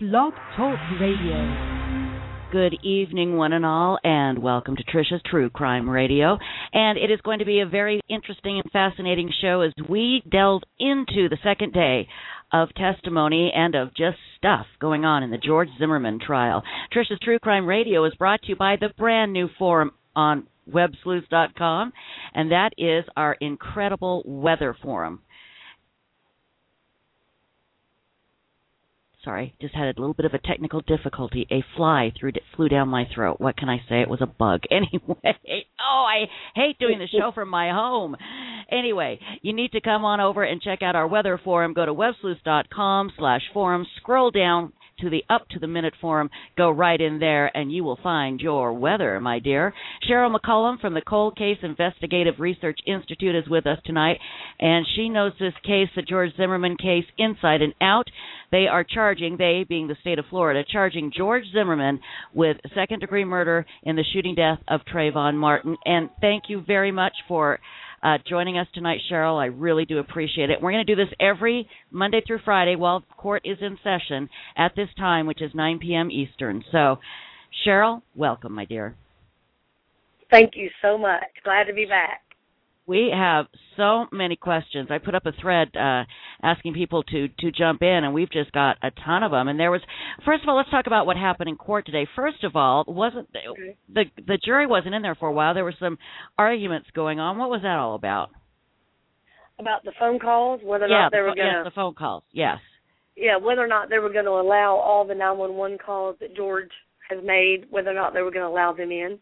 Blog Talk Radio. Good evening, one and all, and welcome to Trisha's True Crime Radio. And it is going to be a very interesting and fascinating show as we delve into the second day of testimony and of just stuff going on in the George Zimmerman trial. Trisha's True Crime Radio is brought to you by the brand new forum on websleuths.com, and that is our incredible weather forum. Sorry, just had a little bit of a technical difficulty. A fly flew down my throat. What can I say? It was a bug. Anyway, I hate doing the show from my home. Anyway, you need to come on over and check out our weather forum. Go to websleuths.com/forum. Scroll down to the up to the minute forum. Go right in there, and you will find your weather, my dear. Cheryl McCollum from the Cold Case Investigative Research Institute is with us tonight, and she knows this case, the George Zimmerman case, inside and out. They are charging, they being the state of Florida, charging George Zimmerman with second-degree murder in the shooting death of Trayvon Martin. And thank you very much for joining us tonight, Cheryl. I really do appreciate it. We're going to do this every Monday through Friday while court is in session at this time, which is 9 p.m. Eastern. So, Cheryl, welcome, my dear. Thank you so much. Glad to be back. We have so many questions. I put up a thread asking people to jump in, and we've just got a ton of them. And there was, first of all, let's talk about what happened in court today. First of all, the jury wasn't in there for a while. There were some arguments going on. What was that all about? About the phone calls, whether or not they were going to... Yes, the phone calls, yes. Yeah, whether or not they were going to allow all the 911 calls that George has made, whether or not they were going to allow them in.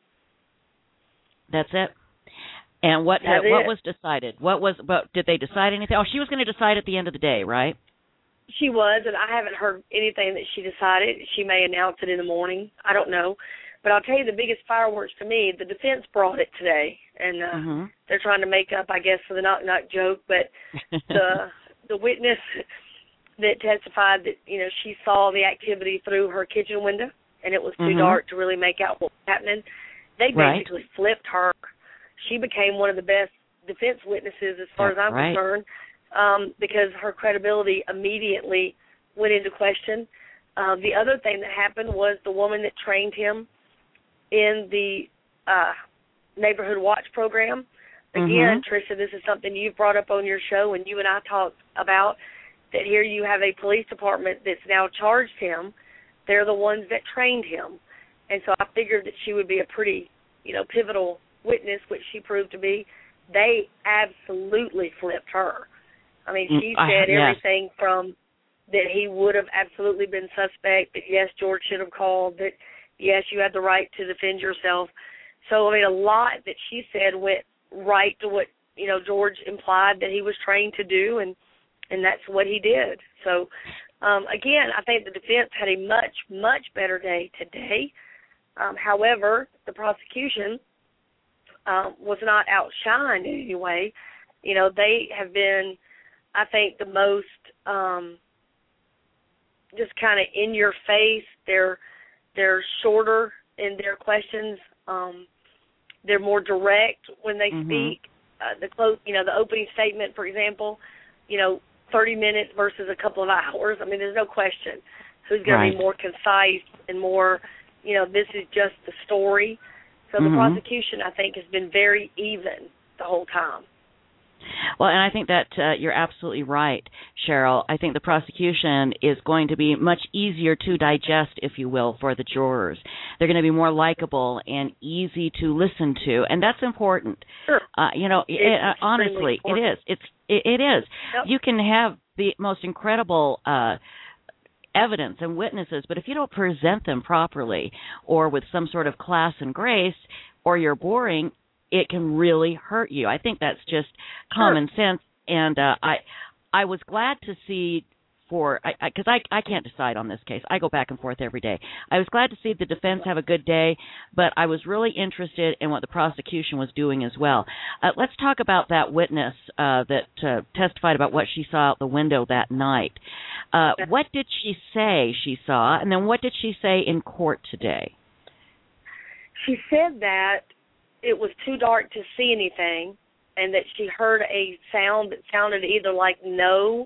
That's it. And what was decided? Did they decide anything? Oh, she was going to decide at the end of the day, right? She was, and I haven't heard anything that she decided. She may announce it in the morning. I don't know. But I'll tell you the biggest fireworks to me, the defense brought it today. And they're trying to make up, I guess, for the knock-knock joke. But the witness that testified that, you know, she saw the activity through her kitchen window, and it was too dark to really make out what was happening, they basically flipped her. She became one of the best defense witnesses as far as I'm concerned because her credibility immediately went into question. The other thing that happened was the woman that trained him in the Neighborhood Watch program. Again, Tricia, this is something you've brought up on your show, and you and I talked about, that here you have a police department that's now charged him. They're the ones that trained him. And so I figured that she would be a pretty, pivotal witness, which she proved to be. They absolutely flipped her. I mean, she said everything from that he would have absolutely been suspect, that yes, George should have called, that yes, you had the right to defend yourself. So, I mean, a lot that she said went right to what, George implied that he was trained to do, and that's what he did. So, again, I think the defense had a much, much better day today. However, the prosecution was not outshined in any way. They have been, I think, the most just kind of in your face. They're shorter in their questions. They're more direct when they speak. The opening statement, for example, 30 minutes versus a couple of hours. I mean, there's no question who's going to be more concise and more, this is just the story. So the prosecution, I think, has been very even the whole time. Well, and I think that you're absolutely right, Cheryl. I think the prosecution is going to be much easier to digest, if you will, for the jurors. They're going to be more likable and easy to listen to, and that's important. Sure. Honestly, it is. It is. Yep. You can have the most incredible evidence and witnesses, but if you don't present them properly or with some sort of class and grace, or you're boring, it can really hurt you. I think that's just common sense, and I was glad to see because I can't decide on this case. I go back and forth every day. I was glad to see the defense have a good day, but I was really interested in what the prosecution was doing as well. Let's talk about that witness that testified about what she saw out the window that night. What did she say she saw, and then what did she say in court today? She said that it was too dark to see anything, and that she heard a sound that sounded either like no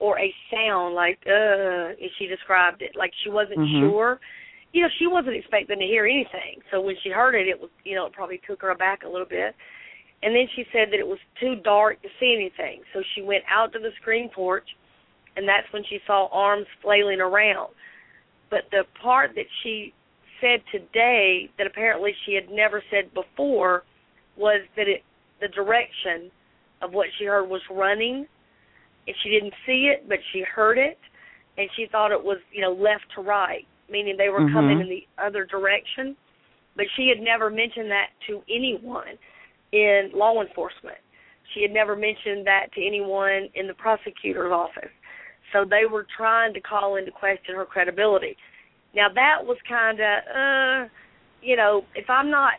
or a sound like, as she described it, like she wasn't sure. You know, she wasn't expecting to hear anything. So when she heard it, it was, you know, it probably took her aback a little bit. And then she said that it was too dark to see anything. So she went out to the screen porch, and that's when she saw arms flailing around. But the part that she said today that apparently she had never said before was that the direction of what she heard was running, and she didn't see it, but she heard it, and she thought it was, you know, left to right, meaning they were coming in the other direction. But she had never mentioned that to anyone in law enforcement. She had never mentioned that to anyone in the prosecutor's office. So they were trying to call into question her credibility. Now, that was kind of, you know, if I'm not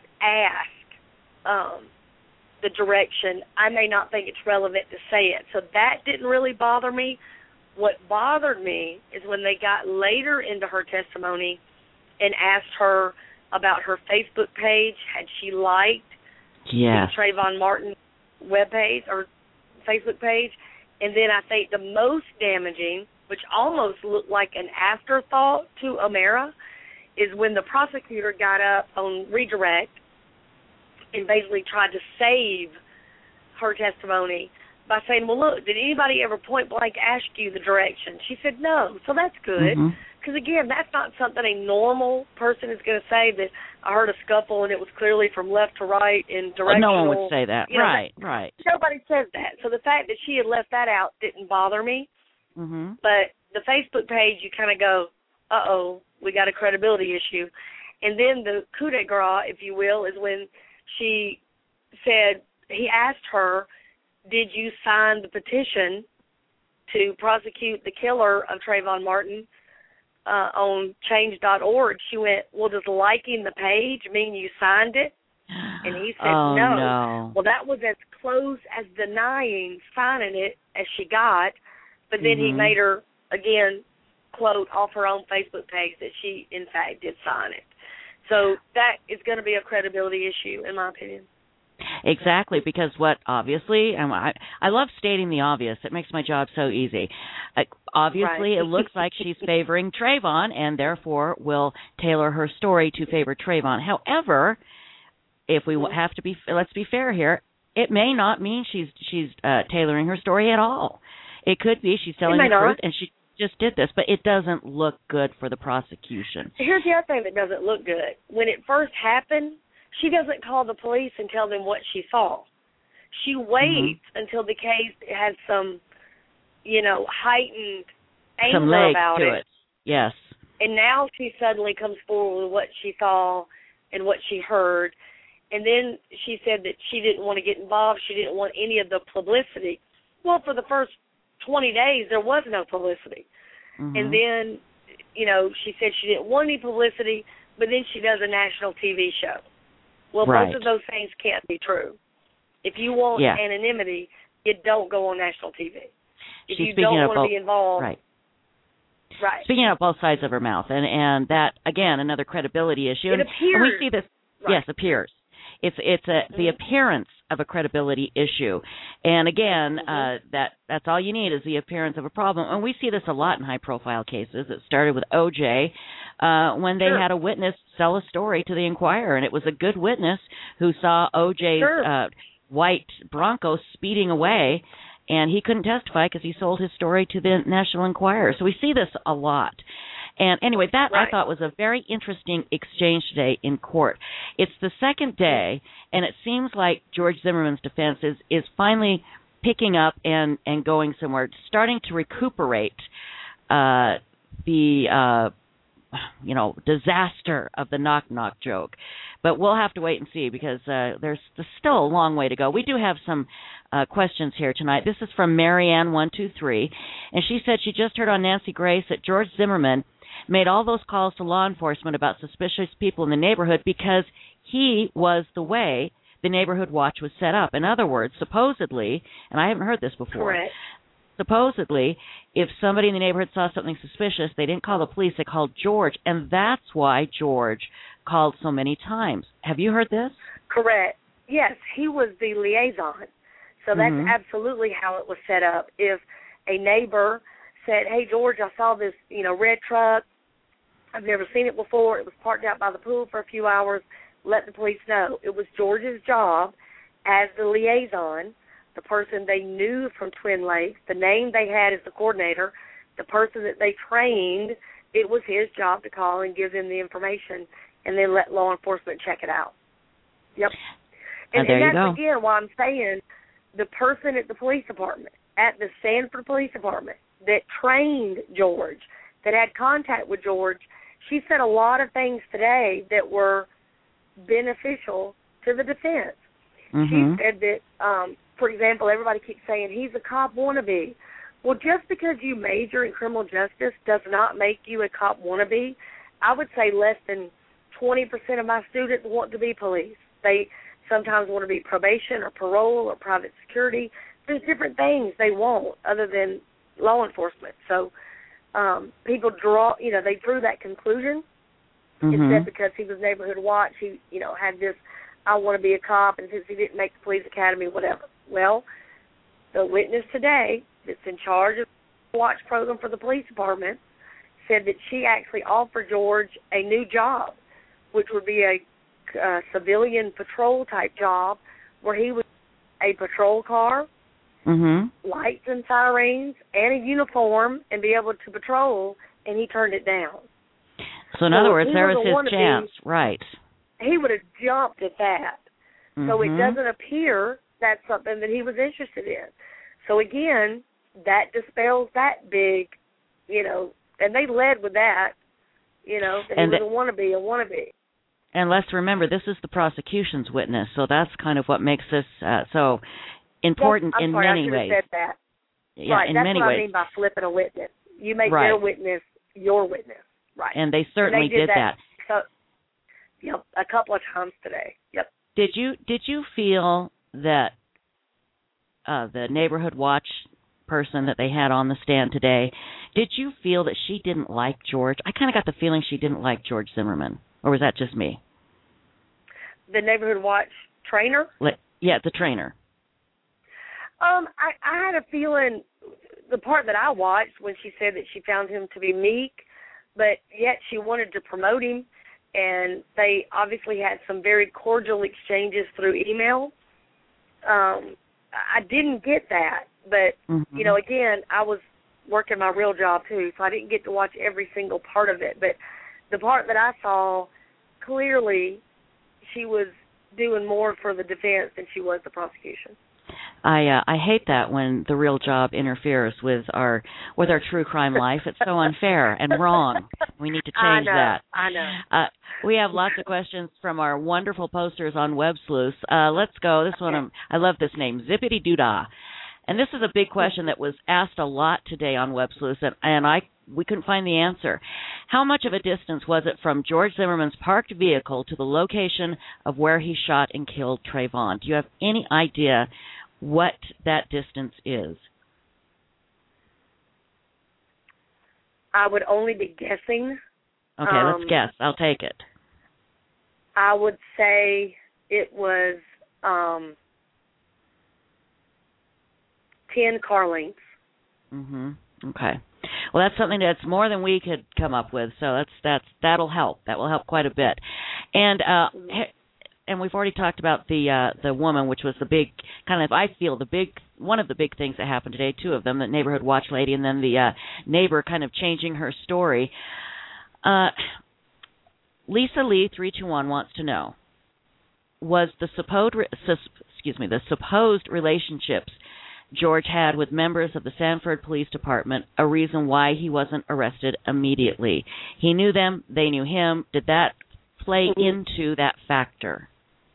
asked the direction, I may not think it's relevant to say it. So that didn't really bother me. What bothered me is when they got later into her testimony and asked her about her Facebook page. Had she liked the Trayvon Martin webpage or Facebook page? And then I think the most damaging, which almost looked like an afterthought to O'Mara, is when the prosecutor got up on redirect and basically tried to save her testimony by saying, well, look, did anybody ever point-blank ask you the direction? She said no, so that's good. Because, again, that's not something a normal person is going to say, that I heard a scuffle and it was clearly from left to right in directional. Well, no one would say that. Right. Nobody says that. So the fact that she had left that out didn't bother me. But the Facebook page, you kind of go, uh-oh, we got a credibility issue. And then the coup de grace, if you will, is when she said, he asked her, did you sign the petition to prosecute the killer of Trayvon Martin on change.org? She went, well, does liking the page mean you signed it? And he said, no. Well, that was as close as denying signing it as she got. But then he made her, again, quote off her own Facebook page that she, in fact, did sign it. So that is going to be a credibility issue, in my opinion. Exactly, because what obviously, and I love stating the obvious. It makes my job so easy. Obviously, it looks like she's favoring Trayvon, and therefore will tailor her story to favor Trayvon. However, if we have to be, let's be fair here, it may not mean she's tailoring her story at all. It could be she's telling the truth, and she just did this, but it doesn't look good for the prosecution. Here's the other thing that doesn't look good. When it first happened, she doesn't call the police and tell them what she saw. She waits until the case has some, you know, heightened anger about it. Yes. And now she suddenly comes forward with what she saw and what she heard. And then she said that she didn't want to get involved. She didn't want any of the publicity. Well, for the first 20 days, there was no publicity. And then, you know, she said she didn't want any publicity, but then she does a national TV show. Well, both of those things can't be true. If you want anonymity, you don't go on national TV. If you don't want to be involved. Right. Speaking out both sides of her mouth. And that, again, another credibility issue. It appears. And we see this. Yes, appears. It's the appearance of a credibility issue. And again, that's all you need is the appearance of a problem. And we see this a lot in high-profile cases. It started with O.J. When they had a witness sell a story to the Enquirer, and it was a good witness who saw O.J.'s white Bronco speeding away, and he couldn't testify because he sold his story to the National Enquirer. So we see this a lot. And anyway, that I thought was a very interesting exchange today in court. It's the second day, and it seems like George Zimmerman's defense is finally picking up and going somewhere, starting to recuperate the disaster of the knock-knock joke. But we'll have to wait and see because there's still a long way to go. We do have some questions here tonight. This is from Marianne123, and she said she just heard on Nancy Grace that George Zimmerman made all those calls to law enforcement about suspicious people in the neighborhood because he was the way the neighborhood watch was set up. In other words, supposedly, and I haven't heard this before, supposedly, if somebody in the neighborhood saw something suspicious, they didn't call the police, they called George, and that's why George called so many times. Have you heard this? Correct. Yes, he was the liaison. So that's absolutely how it was set up. If a neighbor said, hey, George, I saw this, red truck. I've never seen it before. It was parked out by the pool for a few hours. Let the police know. It was George's job as the liaison, the person they knew from Twin Lakes, the name they had as the coordinator, the person that they trained. It was his job to call and give them the information and then let law enforcement check it out. Yep. And that's, again, why I'm saying the person at the police department, at the Sanford Police Department, that trained George, that had contact with George, she said a lot of things today that were beneficial to the defense. She said that, for example, everybody keeps saying he's a cop wannabe. Well, just because you major in criminal justice does not make you a cop wannabe. I would say less than 20% of my students want to be police. They sometimes want to be probation or parole or private security. There's different things they want other than law enforcement. So people they drew that conclusion. Instead, because he was neighborhood watch, he, had this, I want to be a cop, and since he didn't make the police academy, whatever. Well, the witness today that's in charge of the watch program for the police department said that she actually offered George a new job, which would be a civilian patrol type job where he would a patrol car, lights and sirens, and a uniform, and be able to patrol, and he turned it down. So in other words, there was his chance, right. He would have jumped at that. So it doesn't appear that's something that he was interested in. So again, that dispels that big, and they led with that, that he was a wannabe. And let's remember, this is the prosecution's witness, so that's kind of what makes this so important in many ways. Said that. Yeah, right, in that's many what ways. I mean by flipping a witness. You make their witness your witness. Right. And they certainly did that. So, a couple of times today. Yep. Did you feel that the neighborhood watch person that they had on the stand today, did you feel that she didn't like George? I kind of got the feeling she didn't like George Zimmerman, or was that just me? The neighborhood watch trainer? Yeah, the trainer. I had a feeling, the part that I watched when she said that she found him to be meek, but yet she wanted to promote him, and they obviously had some very cordial exchanges through email. I didn't get that, but, again, I was working my real job too, so I didn't get to watch every single part of it. But the part that I saw, clearly she was doing more for the defense than she was the prosecution. I hate that when the real job interferes with our true crime life. It's so unfair and wrong. We need to change that. I know. We have lots of questions from our wonderful posters on Web Sleuth. Let's go. This one, I love this name, Zippity Doodah. And this is a big question that was asked a lot today on Web Sleuth, and we couldn't find the answer. How much of a distance was it from George Zimmerman's parked vehicle to the location of where he shot and killed Trayvon? Do you have any idea what that distance is? I would only be guessing. Okay, let's guess. I'll take it. I would say it was 10 car lengths. Okay. Well, that's something that's more than we could come up with, so that'll help. That will help quite a bit. And we've already talked about the woman, which was the big kind of, I feel, one of the big things that happened today, two of them, the neighborhood watch lady and then the neighbor kind of changing her story. Lisa Lee 321 wants to know, was the supposed relationships George had with members of the Sanford Police Department a reason why he wasn't arrested immediately? He knew them, they knew him. Did that play into that factor?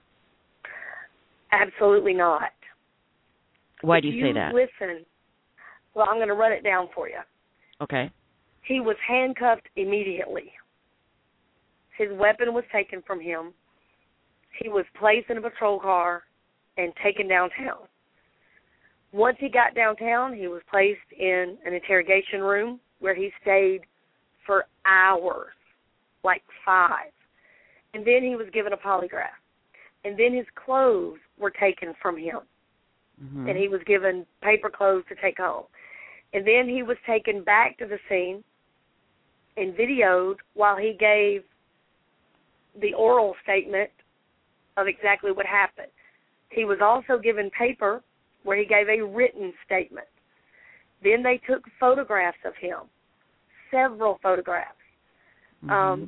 Absolutely not. Why do you say that? Listen, well, I'm going to run it down for you. Okay. He was handcuffed immediately. His weapon was taken from him. He was placed in a patrol car and taken downtown. Once he got downtown, he was placed in an interrogation room where he stayed for hours, like 5. And then he was given a polygraph. And then his clothes were taken from him. And he was given paper clothes to take home. And then he was taken back to the scene and videoed while he gave the oral statement of exactly what happened. He was also given paper where he gave a written statement. Then they took photographs of him, several photographs. I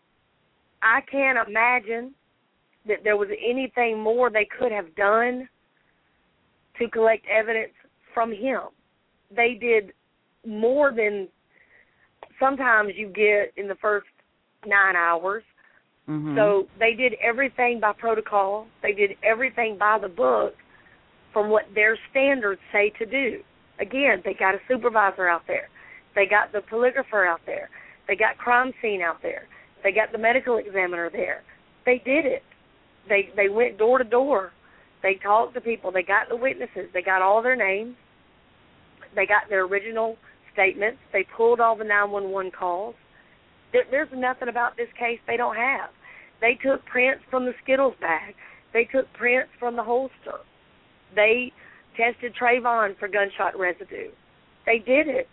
can't imagine that there was anything more they could have done to collect evidence from him. They did more than sometimes you get in the first 9 hours. So they did everything by protocol. They did everything by the book from what their standards say to do. Again, they got a supervisor out there. They got the polygrapher out there. They got crime scene out there. They got the medical examiner there. They did it. They went door to door. They talked to people. They got the witnesses. They got all their names. They got their original statements. They pulled all the 911 calls. There's nothing about this case they don't have. They took prints from the Skittles bag. They took prints from the holster. They tested Trayvon for gunshot residue. They did it.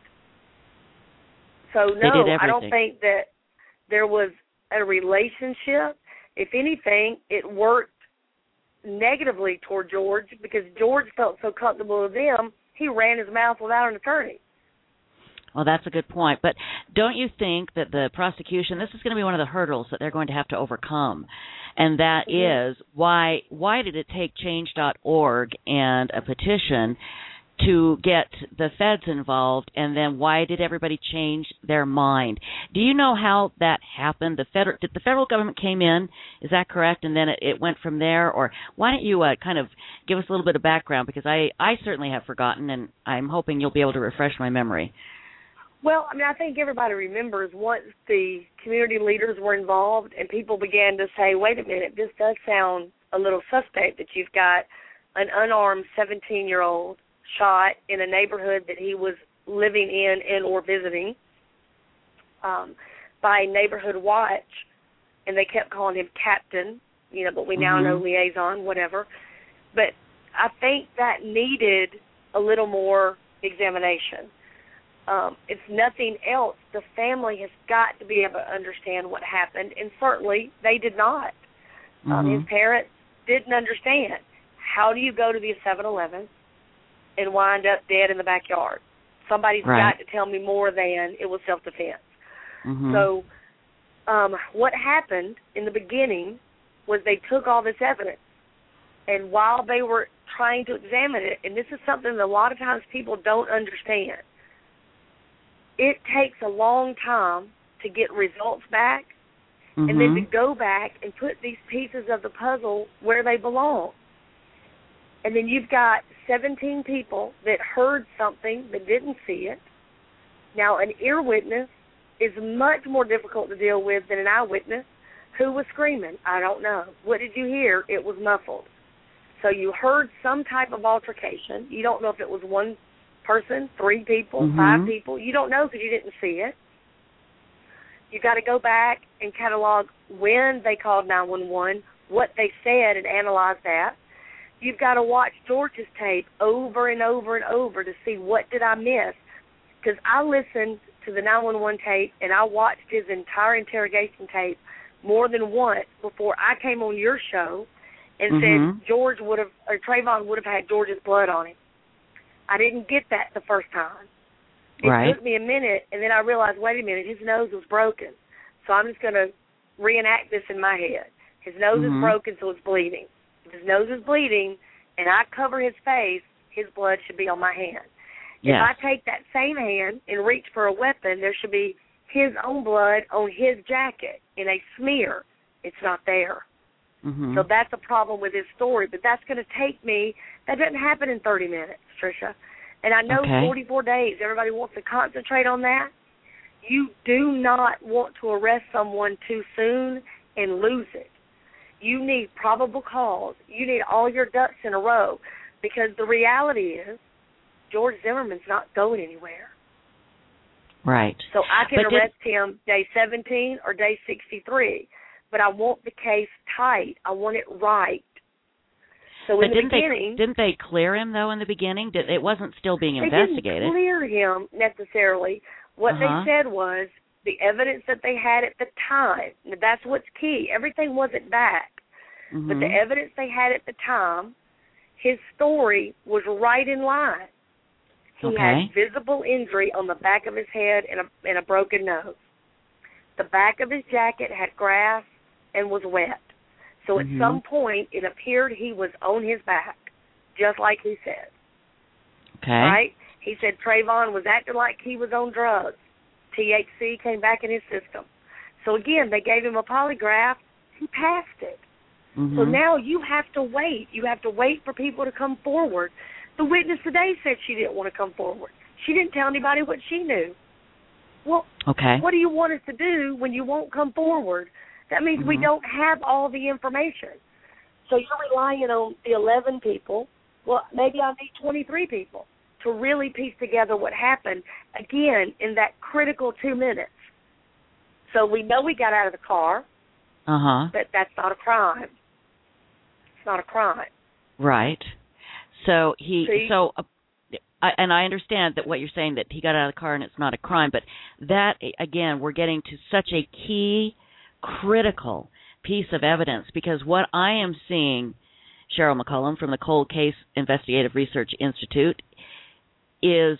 So, no, I don't think that there was a relationship. If anything, it worked negatively toward George because George felt so comfortable with them, he ran his mouth without an attorney. Well, that's a good point. But don't you think that the prosecution, this is going to be one of the hurdles that they're going to have to overcome, and that is why did it take Change.org and a petition to get the feds involved, and then why did everybody change their mind? Do you know how that happened? Did the federal government came in? Is that correct? And then it went from there? Or why don't you kind of give us a little bit of background? Because I certainly have forgotten, and I'm hoping you'll be able to refresh my memory. Well, I mean, I think everybody remembers once the community leaders were involved and people began to say, wait a minute, this does sound a little suspect that you've got an unarmed 17-year-old shot in a neighborhood that he was living in or visiting by Neighborhood Watch, and they kept calling him Captain, but we now know liaison, whatever. But I think that needed a little more examination. If nothing else, the family has got to be able to understand what happened, and certainly they did not. His parents didn't understand. How do you go to the 7-Eleven and wind up dead in the backyard? Somebody's got to tell me more than it was self-defense. So what happened in the beginning was they took all this evidence, and while they were trying to examine it, and this is something that a lot of times people don't understand, it takes a long time to get results back and then to go back and put these pieces of the puzzle where they belong. And then you've got 17 people that heard something that didn't see it. Now, an ear witness is much more difficult to deal with than an eyewitness. Who was screaming? I don't know. What did you hear? It was muffled. So you heard some type of altercation. You don't know if it was one person, 3 people, 5 people. You don't know because you didn't see it. You've got to go back and catalog when they called 911, what they said, and analyze that. You've got to watch George's tape over and over and over to see what did I miss. Because I listened to the 911 tape and I watched his entire interrogation tape more than once before I came on your show and said Trayvon would have had George's blood on him. I didn't get that the first time. It took me a minute, and then I realized, wait a minute, his nose was broken. So I'm just going to reenact this in my head. His nose is broken, so it's bleeding. If his nose is bleeding and I cover his face, his blood should be on my hand. If I take that same hand and reach for a weapon, there should be his own blood on his jacket in a smear. It's not there. So that's a problem with his story. But that's going to take me, that doesn't happen in 30 minutes, Tricia. And I know 44 days, everybody wants to concentrate on that. You do not want to arrest someone too soon and lose it. You need probable cause. You need all your ducks in a row because the reality is George Zimmerman's not going anywhere. Right. So I can arrest him day 17 or day 63, but I want the case tight. I want it right. So but in the beginning, didn't they clear him though in the beginning? It wasn't still being investigated. They didn't clear him necessarily. What they said was the evidence that they had at the time. That's what's key. Everything wasn't back, but the evidence they had at the time, his story was right in line. He had visible injury on the back of his head and a broken nose. The back of his jacket had grass and was wet. So at some point, it appeared he was on his back, just like he said. Okay. Right? He said Trayvon was acting like he was on drugs. THC came back in his system. So again, they gave him a polygraph. He passed it. So now you have to wait. You have to wait for people to come forward. The witness today said she didn't want to come forward. She didn't tell anybody what she knew. Well, what do you want us to do when you won't come forward? That means we don't have all the information. So you're relying on the 11 people. Well, maybe I need 23 people to really piece together what happened, again, in that critical 2 minutes. So we know he got out of the car, but that's not a crime. It's not a crime. Right. So and I understand that what you're saying, that he got out of the car and it's not a crime, but that, again, we're getting to such a key, critical piece of evidence, because what I am seeing, Cheryl McCollum from the Cold Case Investigative Research Institute, is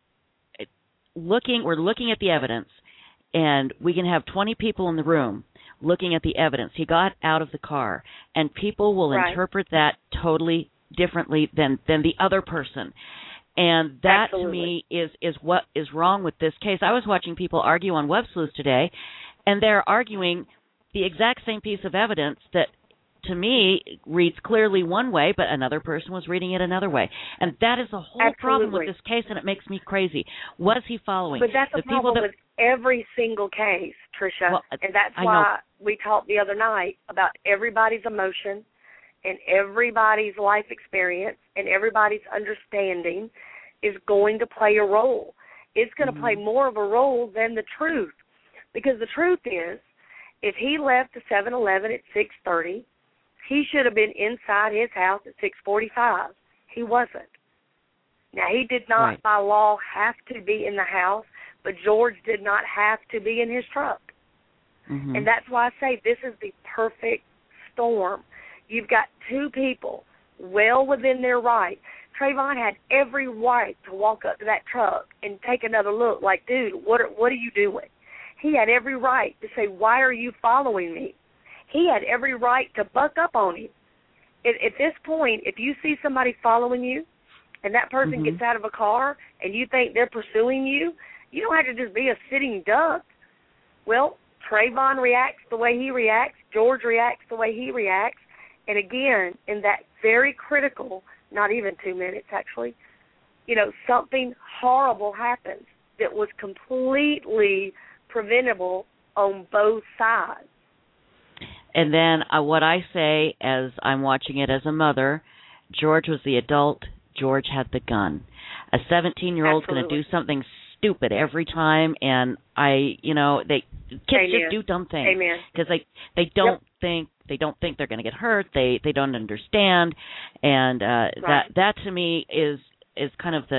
we're looking at the evidence, and we can have 20 people in the room looking at the evidence. He got out of the car, and people will interpret that totally differently than the other person. And that, to me, is what is wrong with this case. I was watching people argue on Web Sleuth today, and they're arguing the exact same piece of evidence that, to me, reads clearly one way, but another person was reading it another way. And that is the whole problem with this case, and it makes me crazy. Was he following? But that's the problem with every single case, Tricia. Well, and that's why we talked the other night about everybody's emotion and everybody's life experience and everybody's understanding is going to play a role. It's going to play more of a role than the truth. Because the truth is, if he left the 7-Eleven at 6:30, he should have been inside his house at 6:45. He wasn't. Now, he did not, by law, have to be in the house, but George did not have to be in his truck. And that's why I say this is the perfect storm. You've got two people well within their right. Trayvon had every right to walk up to that truck and take another look like, dude, what are you doing? He had every right to say, why are you following me? He had every right to buck up on him. At this point, if you see somebody following you and that person gets out of a car and you think they're pursuing you, you don't have to just be a sitting duck. Well, Trayvon reacts the way he reacts. George reacts the way he reacts. And again, in that very critical, not even 2 minutes actually, something horrible happens that was completely preventable on both sides. And then what I say as I'm watching it as a mother, George was the adult, George had the gun. A 17-year-old's going to do something stupid every time, and kids just do dumb things because they don't think they're going to get hurt. They don't understand, and that to me is kind of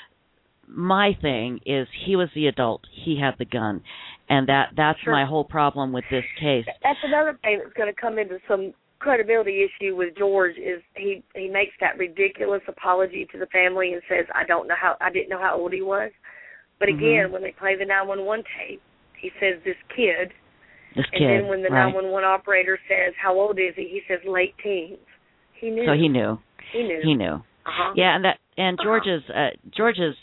my thing is he was the adult, he had the gun, and that's my whole problem with this case. That's another thing that's going to come into some credibility issue with George is he makes that ridiculous apology to the family and says I didn't know how old he was. But again, when they play the 911 tape, he says this kid. Then when the 911 operator says, how old is he says late teens. He knew. So he knew. He knew. Yeah, and George's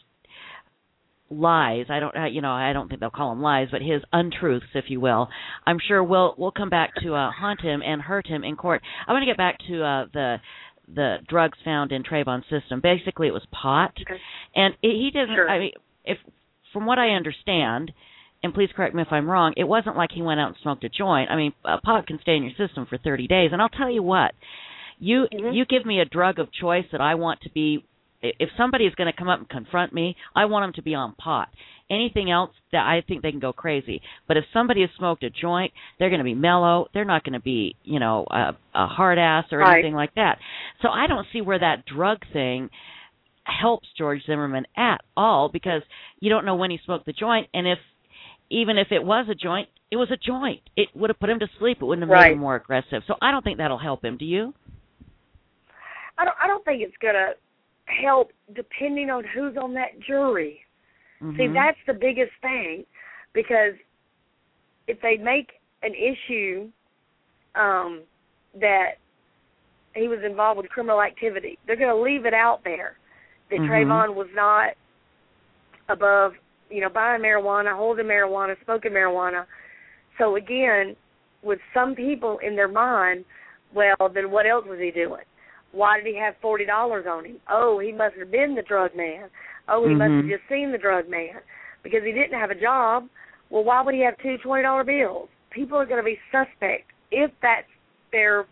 lies, I don't think they'll call him lies, but his untruths, if you will, I'm sure will come back to haunt him and hurt him in court. I want to get back to the drugs found in Trayvon's system. Basically, it was pot, and he didn't. Sure. I mean, if from what I understand, and please correct me if I'm wrong, it wasn't like he went out and smoked a joint. I mean, pot can stay in your system for 30 days, and I'll tell you what, you give me a drug of choice that I want to be. If somebody is going to come up and confront me, I want them to be on pot. anything else, that I think they can go crazy. But if somebody has smoked a joint, they're going to be mellow. They're not going to be, a hard ass or anything like that. So I don't see where that drug thing helps George Zimmerman at all, because you don't know when he smoked the joint, and even if it was a joint, it was a joint. It would have put him to sleep. It wouldn't have made him more aggressive. So I don't think that'll help him. Do you? I don't think it's going to help, depending on who's on that jury. Mm-hmm. See, that's the biggest thing, because if they make an issue that he was involved with criminal activity, they're going to leave it out there that Trayvon was not above, buying marijuana, holding marijuana, smoking marijuana. So, again, with some people in their mind, well, then what else was he doing? Why did he have $40 on him? Oh, he must have been the drug man. Oh, he must have just seen the drug man. Because he didn't have a job, well, why would he have two $20 bills? People are going to be suspect if they're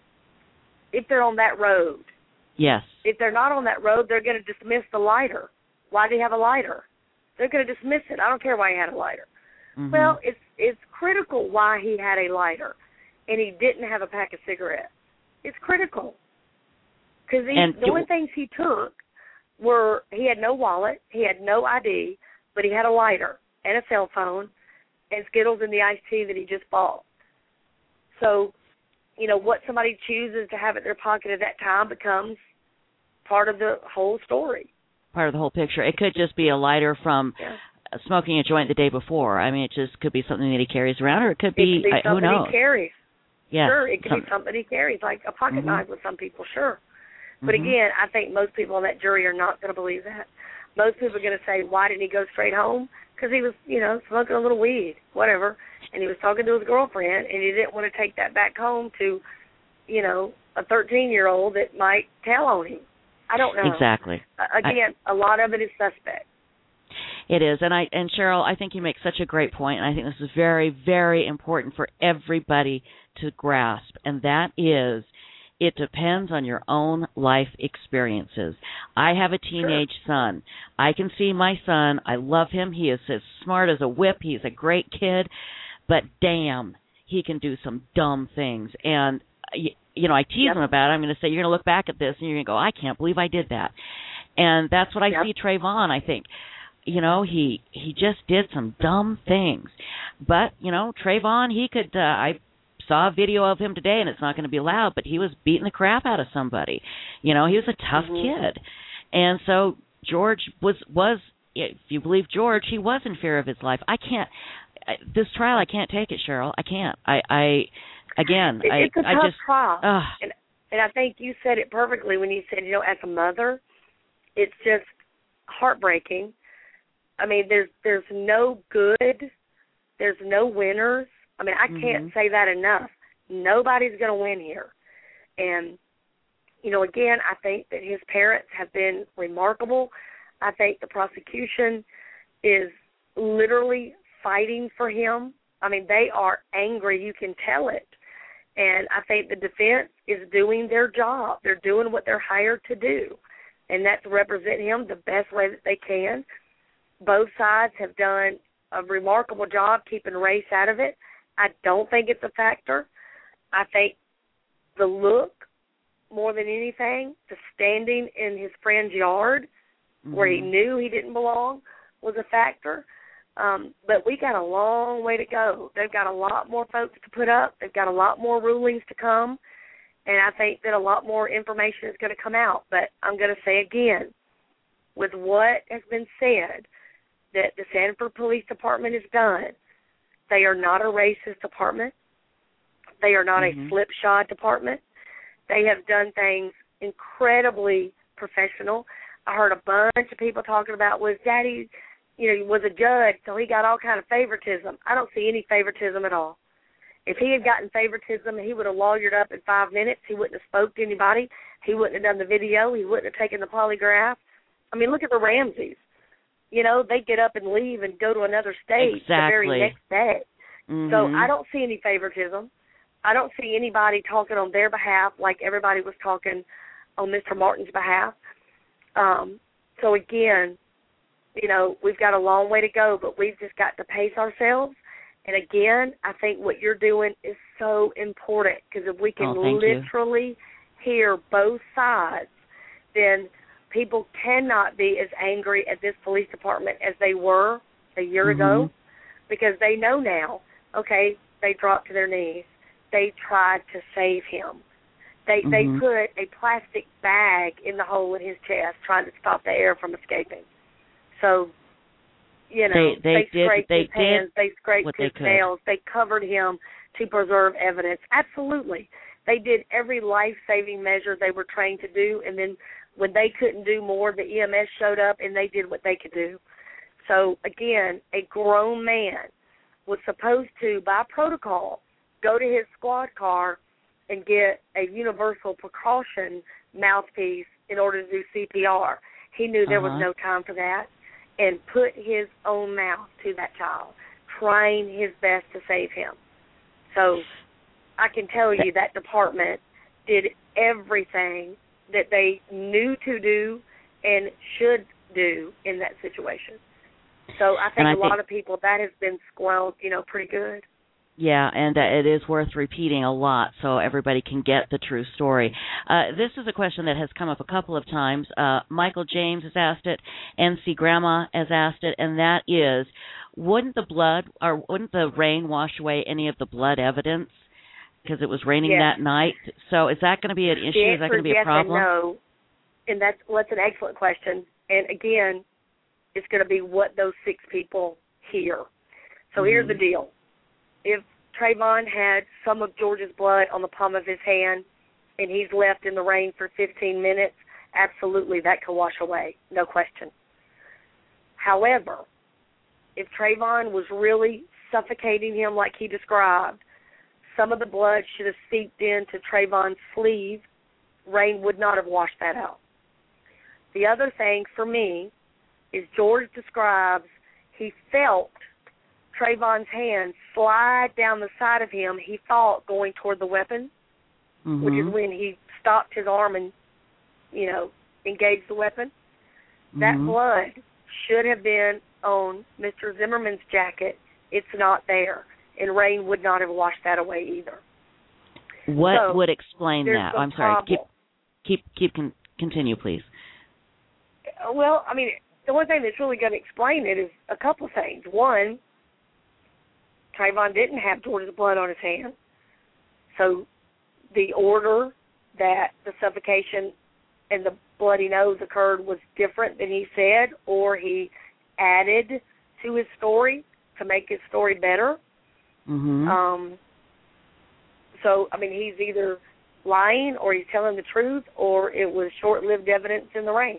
on that road. Yes. If they're not on that road, they're going to dismiss the lighter. Why did he have a lighter? They're going to dismiss it. I don't care why he had a lighter. Mm-hmm. Well, it's critical why he had a lighter and he didn't have a pack of cigarettes. It's critical. Because the only things he took were, he had no wallet, he had no ID, but he had a lighter and a cell phone and Skittles and the iced tea that he just bought. So, what somebody chooses to have in their pocket at that time becomes part of the whole story. Part of the whole picture. It could just be a lighter from smoking a joint the day before. I mean, it just could be something that he carries around, or it could be, who knows? He carries. Yeah. Sure, it could be something he carries, like a pocket knife with some people, sure. But again, I think most people on that jury are not going to believe that. Most people are going to say, why didn't he go straight home? Because he was, smoking a little weed, whatever, and he was talking to his girlfriend, and he didn't want to take that back home to, a 13-year-old that might tell on him. I don't know. Exactly. Again, a lot of it is suspect. It is, and Cheryl, I think you make such a great point, and I think this is very, very important for everybody to grasp, and that is, it depends on your own life experiences. I have a teenage son. I can see my son. I love him. He is as smart as a whip. He's a great kid, but damn, he can do some dumb things. And, I tease him about it. I'm going to say, you're going to look back at this and you're going to go, I can't believe I did that. And that's what I see Trayvon, I think. He just did some dumb things. But, Trayvon, he could, I saw a video of him today, and it's not going to be loud, but he was beating the crap out of somebody. He was a tough kid. And so George was, if you believe George, he was in fear of his life. This trial, I can't take it, Cheryl. I can't. It's a tough trial. And I think you said it perfectly when you said, as a mother, it's just heartbreaking. I mean, there's no good. There's no winners. I mean, I can't say that enough. Nobody's going to win here. And, again, I think that his parents have been remarkable. I think the prosecution is literally fighting for him. I mean, they are angry. You can tell it. And I think the defense is doing their job. They're doing what they're hired to do, and that's represent him the best way that they can. Both sides have done a remarkable job keeping race out of it. I don't think it's a factor. I think the look, more than anything, the standing in his friend's yard where he knew he didn't belong was a factor. But we got a long way to go. They've got a lot more folks to put up. They've got a lot more rulings to come. And I think that a lot more information is going to come out. But I'm going to say again, with what has been said, that the Sanford Police Department has done, they are not a racist department. They are not a slipshod department. They have done things incredibly professional. I heard a bunch of people talking about, was Daddy, was a judge, so he got all kind of favoritism. I don't see any favoritism at all. If he had gotten favoritism, he would have lawyered up in 5 minutes. He wouldn't have spoke to anybody. He wouldn't have done the video. He wouldn't have taken the polygraph. I mean, look at the Ramseys. They get up and leave and go to another state the very next day. So I don't see any favoritism. I don't see anybody talking on their behalf like everybody was talking on Mr. Martin's behalf. So, again, we've got a long way to go, but we've just got to pace ourselves. And again, I think what you're doing is so important, because if we can literally hear both sides, then people cannot be as angry at this police department as they were a year ago, because they know now, okay, they dropped to their knees. They tried to save him. They put a plastic bag in the hole in his chest trying to stop the air from escaping. So, they scraped his hands, they scraped his nails, they covered him to preserve evidence. Absolutely. They did every life-saving measure they were trained to do, and then when they couldn't do more, the EMS showed up and they did what they could do. So, again, a grown man was supposed to, by protocol, go to his squad car and get a universal precaution mouthpiece in order to do CPR. He knew there was no time for that, and put his own mouth to that child, trying his best to save him. So I can tell you that department did everything that they knew to do and should do in that situation. So I think a lot of people, that has been squelched, pretty good. Yeah, and it is worth repeating a lot so everybody can get the true story. This is a question that has come up a couple of times. Michael James has asked it, NC Grandma has asked it, and that is, wouldn't the rain wash away any of the blood evidence because it was raining that night? So is that going to be an issue? Is that going to be a problem? And no, and that's an excellent question. And again, it's going to be what those 6 people hear. So here's the deal. If Trayvon had some of George's blood on the palm of his hand and he's left in the rain for 15 minutes, absolutely that could wash away, no question. However, if Trayvon was really suffocating him like he described, some of the blood should have seeped into Trayvon's sleeve. Rain would not have washed that out. The other thing for me is George describes he felt Trayvon's hand slide down the side of him, he thought, going toward the weapon, which is when he stopped his arm and, engaged the weapon. That blood should have been on Mr. Zimmerman's jacket. It's not there, and rain would not have washed that away either. What would explain that? I'm sorry. Continue, please. Well, I mean, the one thing that's really going to explain it is a couple things. One, Trayvon didn't have George's blood on his hand, so the order that the suffocation and the bloody nose occurred was different than he said, or he added to his story to make his story better. So, I mean, he's either lying or he's telling the truth, or it was short-lived evidence in the rain.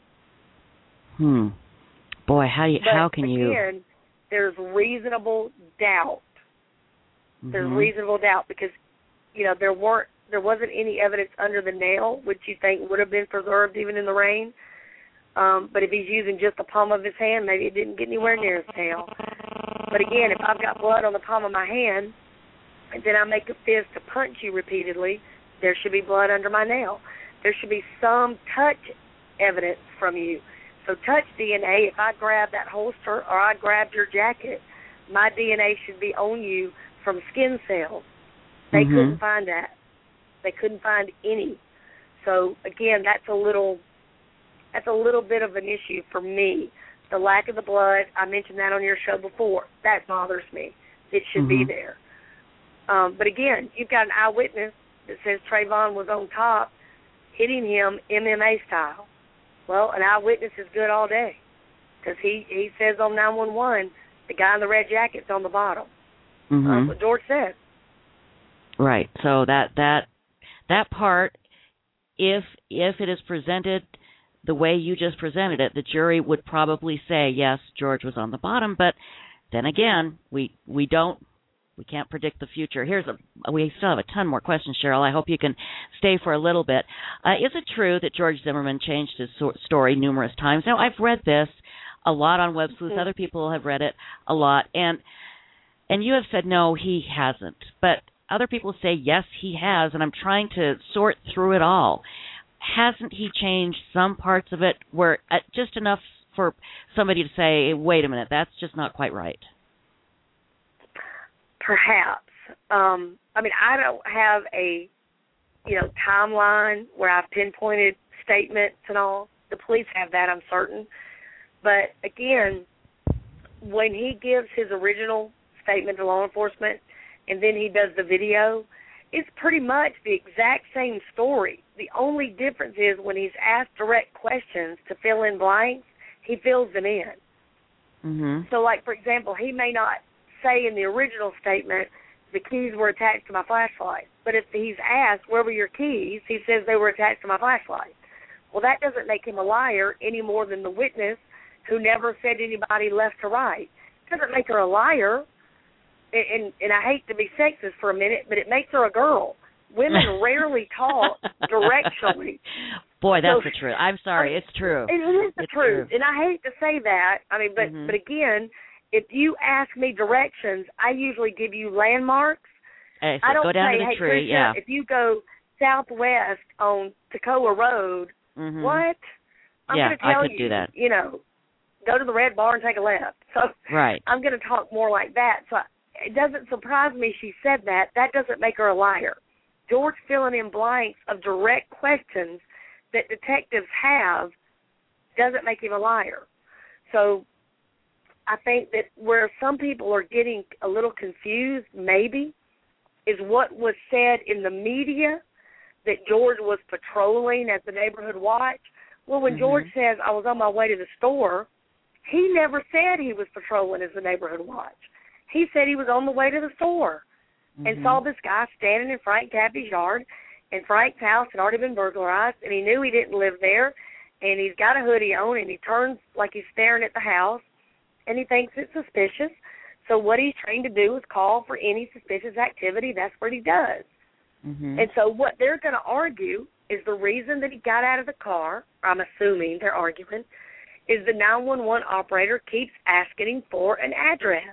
Boy, how can you... Again, there's reasonable doubt. There's reasonable doubt because, there wasn't any evidence under the nail, which you think would have been preserved even in the rain. But if he's using just the palm of his hand, maybe it didn't get anywhere near his nail. But again, if I've got blood on the palm of my hand, and then I make a fist to punch you repeatedly, there should be blood under my nail. There should be some touch evidence from you. So touch DNA, if I grab that holster or I grabbed your jacket, my DNA should be on you from skin cells. They couldn't find that. They couldn't find any. So, again, that's a little bit of an issue for me. The lack of the blood, I mentioned that on your show before. That bothers me. It should be there. But, again, you've got an eyewitness that says Trayvon was on top hitting him MMA style. Well, an eyewitness is good all day because he says on 911 the guy in the red jacket's on the bottom. That's what George said. Right. So that part, if it is presented the way you just presented it, the jury would probably say, yes, George was on the bottom. But then again, we can't predict the future. We still have a ton more questions, Cheryl. I hope you can stay for a little bit. Is it true that George Zimmerman changed his story numerous times? Now, I've read this a lot on Web Sleuth. Other people have read it a lot. And you have said, no, he hasn't. But other people say, yes, he has. And I'm trying to sort through it all. Hasn't he changed some parts of it where just enough for somebody to say, wait a minute, that's just not quite right? Perhaps. I mean, I don't have a, timeline where I've pinpointed statements and all. The police have that, I'm certain. But, again, when he gives his original statement to law enforcement and then he does the video, it's pretty much the exact same story. The only difference is when he's asked direct questions to fill in blanks, he fills them in. Mm-hmm. So, like, for example, he may not say in the original statement, the keys were attached to my flashlight. But if he's asked, where were your keys, he says they were attached to my flashlight. Well, that doesn't make him a liar any more than the witness who never said anybody left to right. It doesn't make her a liar. And I hate to be sexist for a minute, but it makes her a girl. Women rarely talk directionally. Boy, that's the truth. I'm sorry, it's true. It is the truth. And I hate to say that. I mean, but again, if you ask me directions, I usually give you landmarks. So I don't go down say, to the hey, tree, Tricia, if you go southwest on Toccoa Road, what? I'm going to tell you, do that. Go to the Red Bar and take a left. So right. I'm going to talk more like that. So it doesn't surprise me she said that. That doesn't make her a liar. George filling in blanks of direct questions that detectives have doesn't make him a liar. So I think that where some people are getting a little confused, maybe, is what was said in the media that George was patrolling as the neighborhood watch. Well, when George says, I was on my way to the store, he never said he was patrolling as the neighborhood watch. He said he was on the way to the store and saw this guy standing in Frank Tappy's yard, and Frank's house had already been burglarized, and he knew he didn't live there, and he's got a hoodie on, and he turns like he's staring at the house, and he thinks it's suspicious. So what he's trained to do is call for any suspicious activity. That's what he does. And so what they're going to argue is the reason that he got out of the car, I'm assuming they're arguing, is the 911 operator keeps asking him for an address.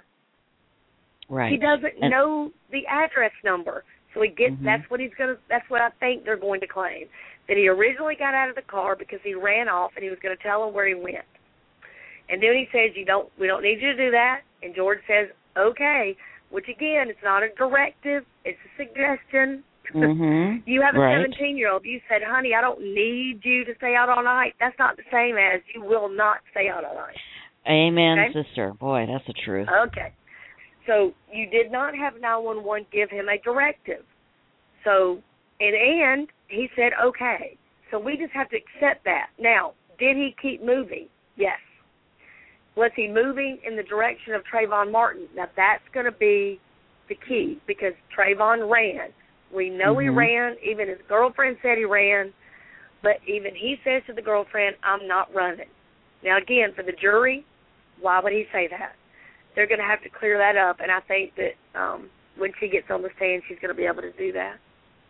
Right. He doesn't know the address number. So he gets that's what I think they're going to claim. That he originally got out of the car because he ran off and he was going to tell him where he went. And then he says, we don't need you to do that. And George says, okay, which again, it's not a directive, it's a suggestion. You have a 17-year-old. You said, honey, I don't need you to stay out all night. That's not the same as you will not stay out all night. Amen, sister. Boy, that's the truth. Okay. So you did not have 911 give him a directive. So, and he said, okay. So we just have to accept that. Now, did he keep moving? Yes. Was he moving in the direction of Trayvon Martin? Now, that's going to be the key because Trayvon ran. We know he ran. Even his girlfriend said he ran. But even he says to the girlfriend, I'm not running. Now, again, for the jury, why would he say that? They're going to have to clear that up, and I think that when she gets on the stand, she's going to be able to do that.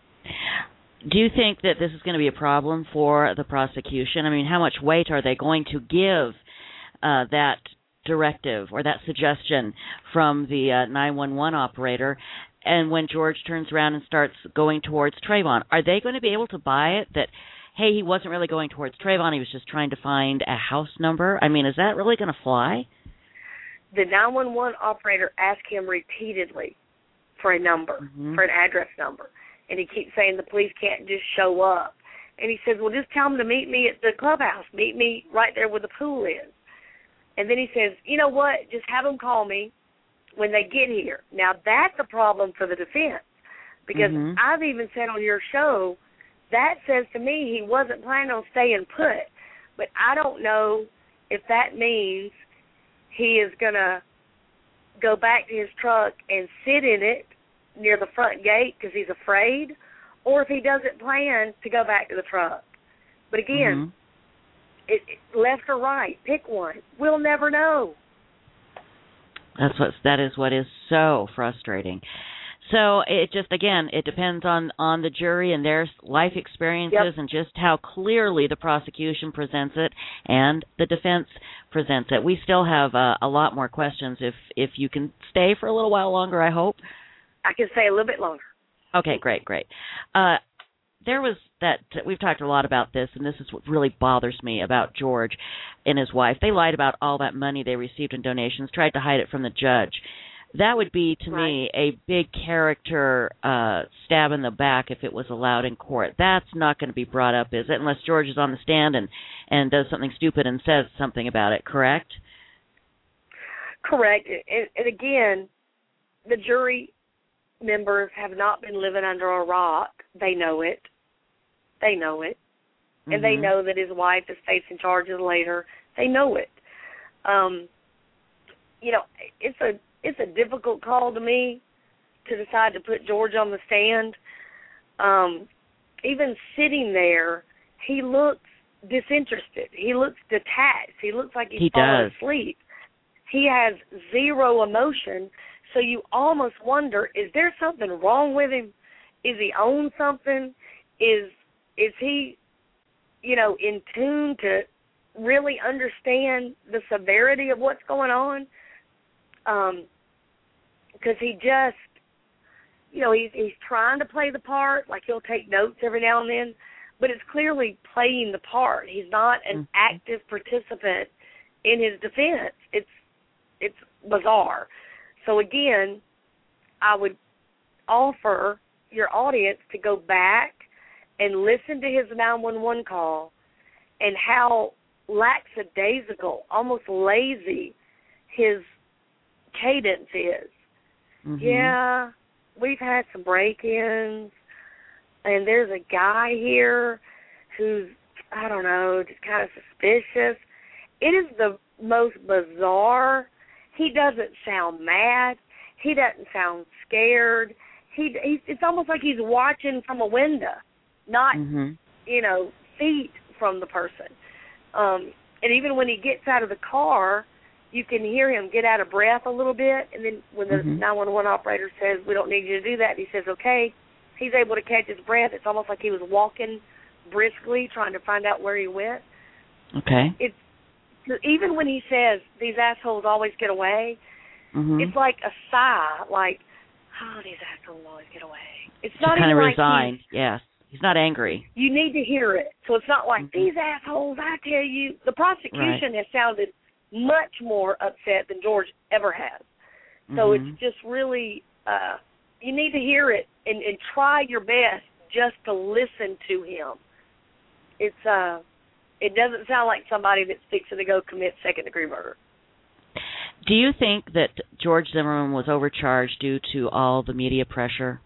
Do you think that this is going to be a problem for the prosecution? I mean, how much weight are they going to give that directive or that suggestion from the 911 operator? And when George turns around and starts going towards Trayvon, are they going to be able to buy it that, hey, he wasn't really going towards Trayvon, he was just trying to find a house number? I mean, is that really going to fly? The 911 operator asked him repeatedly for a number, for an address number. And he keeps saying the police can't just show up. And he says, well, just tell them to meet me at the clubhouse. Meet me right there where the pool is. And then he says, you know what, just have them call me when they get here. Now, that's a problem for the defense because I've even said on your show, that says to me he wasn't planning on staying put. But I don't know if that means he is going to go back to his truck and sit in it near the front gate because he's afraid, or if he doesn't plan to go back to the truck. But again, left or right, pick one. We'll never know. That is what is so frustrating. So it just, again, it depends on the jury and their life experiences and just how clearly the prosecution presents it and the defense presents it. We still have a lot more questions. If you can stay for a little while longer, I hope. I can stay a little bit longer. Okay, great. there was that, we've talked a lot about this, and this is what really bothers me about George and his wife. They lied about all that money they received in donations, tried to hide it from the judge. That would be, to me, a big character stab in the back if it was allowed in court. That's not going to be brought up, is it? Unless George is on the stand and does something stupid and says something about it, correct? Correct. And again, the jury members have not been living under a rock. They know it. They know it. Mm-hmm. And they know that his wife is facing charges later. They know it. It's a difficult call to me to decide to put George on the stand. Even sitting there, he looks disinterested. He looks detached. He looks like he's fallen asleep. He has zero emotion, so you almost wonder, is there something wrong with him? Is he on something? Is he, in tune to really understand the severity of what's going on? Because he just, he's trying to play the part, like he'll take notes every now and then, but it's clearly playing the part. He's not an active participant in his defense. It's bizarre. So again, I would offer your audience to go back and listen to his 911 call and how lackadaisical, almost lazy his cadence is. Mm-hmm. Yeah, we've had some break-ins, and there's a guy here who's, I don't know, just kind of suspicious. It is the most bizarre. He doesn't sound mad. He doesn't sound scared. It's almost like he's watching from a window, not, feet from the person. And even when he gets out of the car, you can hear him get out of breath a little bit. And then when the 911 operator says, we don't need you to do that, he says, okay, he's able to catch his breath. It's almost like he was walking briskly, trying to find out where he went. Okay. Even when he says, these assholes always get away, it's like a sigh, like, oh, these assholes always get away. It's not even kind of like resigned, yes. He's not angry. You need to hear it. So it's not like, these assholes, I tell you. The prosecution has sounded much more upset than George ever has. So it's just really, you need to hear it and try your best just to listen to him. It doesn't sound like somebody that's fixing to go commit second-degree murder. Do you think that George Zimmerman was overcharged due to all the media pressure?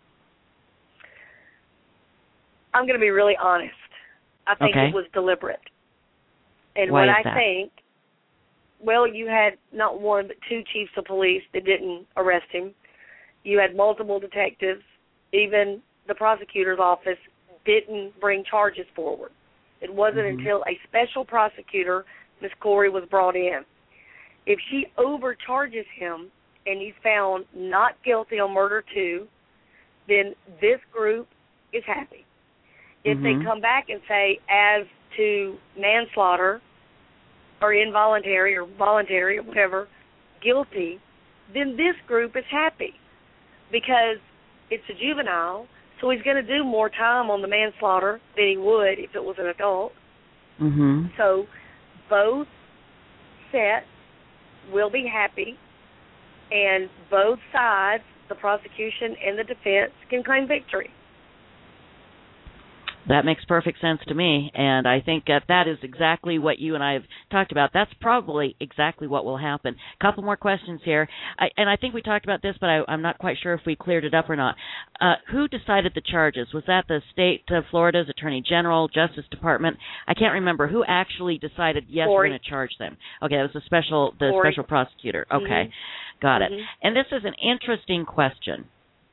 I'm going to be really honest. I think it was deliberate. And Why what is I that? think, well, you had not one but two chiefs of police that didn't arrest him. You had multiple detectives. Even the prosecutor's office didn't bring charges forward. It wasn't until a special prosecutor, Ms. Corey, was brought in. If she overcharges him and he's found not guilty on murder 2, then this group is happy. If they come back and say, as to manslaughter or involuntary or voluntary or whatever, guilty, then this group is happy because it's a juvenile, so he's going to do more time on the manslaughter than he would if it was an adult. So both sets will be happy, and both sides, the prosecution and the defense, can claim victory. That makes perfect sense to me, and I think that is exactly what you and I have talked about. That's probably exactly what will happen. A couple more questions here, and I think we talked about this, but I'm not quite sure if we cleared it up or not. Who decided the charges? Was that the state of Florida's Attorney General, Justice Department? I can't remember. Who actually decided, yes, we're going to charge them? Okay, that was the special prosecutor. Okay, got it. And this is an interesting question.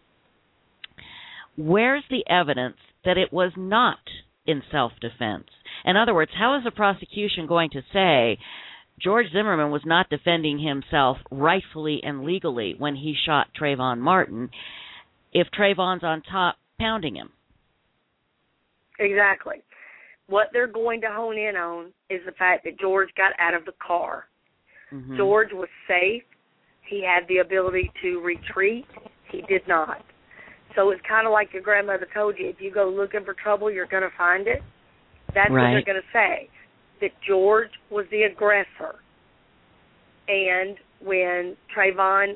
Where's the evidence that it was not in self-defense? In other words, how is the prosecution going to say George Zimmerman was not defending himself rightfully and legally when he shot Trayvon Martin if Trayvon's on top pounding him? Exactly. What they're going to hone in on is the fact that George got out of the car. George was safe. He had the ability to retreat. He did not. So it's kind of like your grandmother told you, if you go looking for trouble, you're going to find it. That's what they're going to say, that George was the aggressor. And when Trayvon,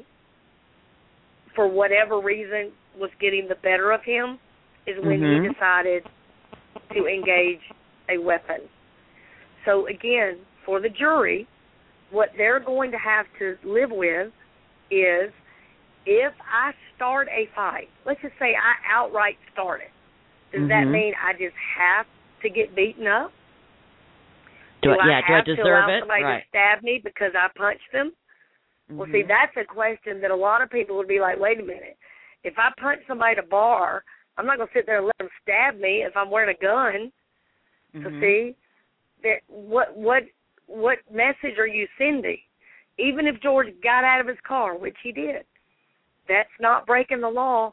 for whatever reason, was getting the better of him, is when he decided to engage a weapon. So, again, for the jury, what they're going to have to live with is, if I start a fight, let's just say I outright start it, does that mean I just have to get beaten up? Do I have to allow somebody to stab me because I punched them? Well, see, that's a question that a lot of people would be like, wait a minute. If I punch somebody at a bar, I'm not going to sit there and let them stab me if I'm wearing a gun. So, see, that what message are you sending? Even if George got out of his car, which he did, that's not breaking the law.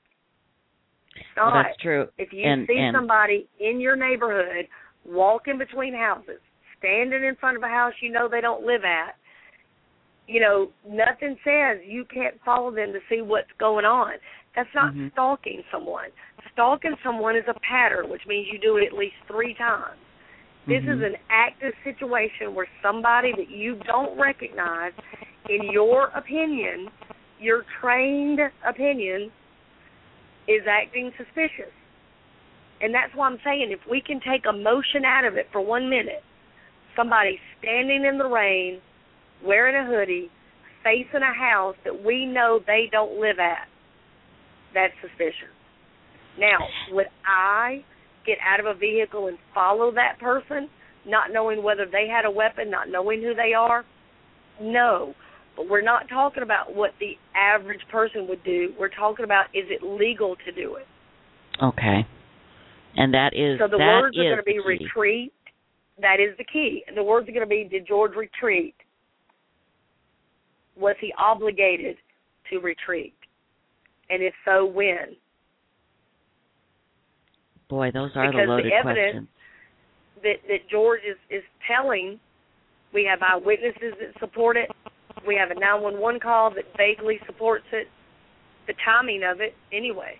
It's not. Well, that's true. If you see somebody in your neighborhood walking between houses, standing in front of a house you know they don't live at, you know, nothing says you can't follow them to see what's going on. That's not stalking someone. Stalking someone is a pattern, which means you do it at least 3 times. This is an active situation where somebody that you don't recognize, in your opinion, your trained opinion, is acting suspicious. And that's why I'm saying, if we can take emotion out of it for 1 minute, somebody standing in the rain, wearing a hoodie, facing a house that we know they don't live at, that's suspicious. Now, would I get out of a vehicle and follow that person, not knowing whether they had a weapon, not knowing who they are? No. But we're not talking about what the average person would do. We're talking about, is it legal to do it? Okay. And that is so the words are going to be retreat. That is the key. And the words are going to be, did George retreat? Was he obligated to retreat? And if so, when? Boy, those are the loaded questions. Because the evidence that George is telling, we have eyewitnesses that support it. We have a 911 call that vaguely supports it. The timing of it, anyway.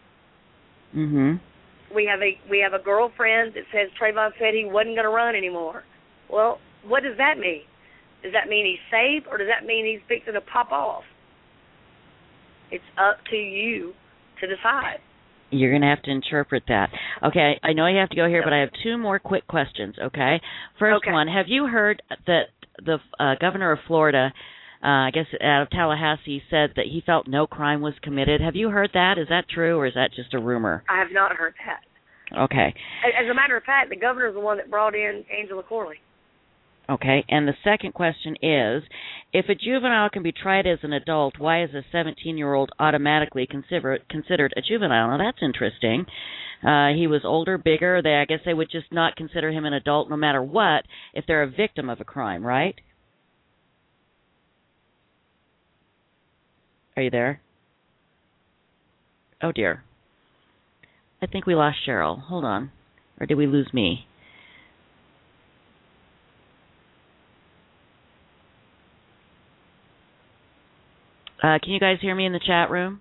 We have a girlfriend that says Trayvon said he wasn't going to run anymore. Well, what does that mean? Does that mean he's safe, or does that mean he's fixing to pop off? It's up to you to decide. You're going to have to interpret that. Okay, I know you have to go here, but I have 2 more quick questions, okay? First one, have you heard that the governor of Florida, I guess out of Tallahassee, said that he felt no crime was committed? Have you heard that? Is that true, or is that just a rumor? I have not heard that. Okay. As a matter of fact, the governor is the one that brought in Angela Corley. Okay, and the second question is, if a juvenile can be tried as an adult, why is a 17-year-old automatically considered a juvenile? Now, that's interesting. He was older, bigger. I guess they would just not consider him an adult no matter what if they're a victim of a crime, right? Are you there? Oh, dear. I think we lost Cheryl. Hold on. Or did we lose me? Can you guys hear me in the chat room?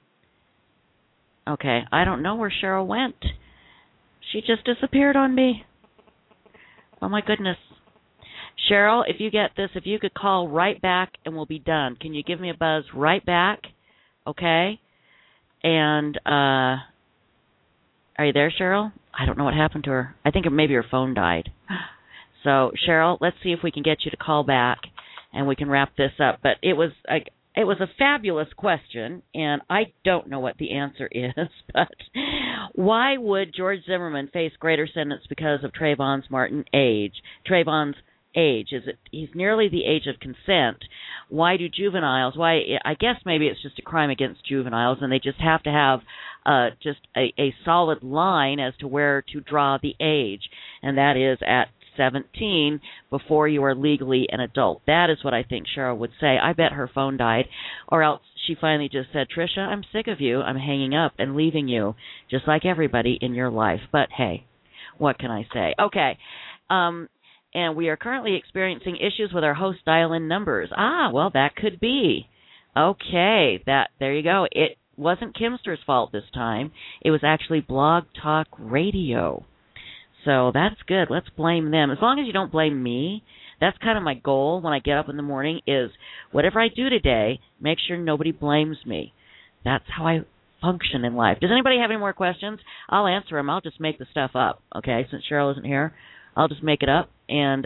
Okay, I don't know where Cheryl went. She just disappeared on me. Oh, my goodness. Cheryl, if you get this, if you could call right back and we'll be done. Can you give me a buzz right back? Okay? And are you there, Cheryl? I don't know what happened to her. I think maybe her phone died. So, Cheryl, let's see if we can get you to call back and we can wrap this up. But it was a fabulous question, and I don't know what the answer is, but why would George Zimmerman face greater sentence because of Trayvon's age? Trayvon's age, he's nearly the age of consent. Why do juveniles, I guess maybe it's just a crime against juveniles, and they just have to have just a solid line as to where to draw the age, and that is at 17 before you are legally an adult. That is what I think Cheryl would say. I bet her phone died, or else she finally just said, Tricia, I'm sick of you. I'm hanging up and leaving you, just like everybody in your life. But hey, what can I say? Okay. And we are currently experiencing issues with our host dial-in numbers. Well, that could be. Okay, there you go. wasn't Kimster's fault this time. It was actually Blog Talk Radio. So that's good. Let's blame them. As long as you don't blame me, that's kind of my goal when I get up in the morning is whatever I do today, make sure nobody blames me. That's how I function in life. Does anybody have any more questions? I'll answer them. I'll just make the stuff up, okay? Since Cheryl isn't here, I'll just make it up, and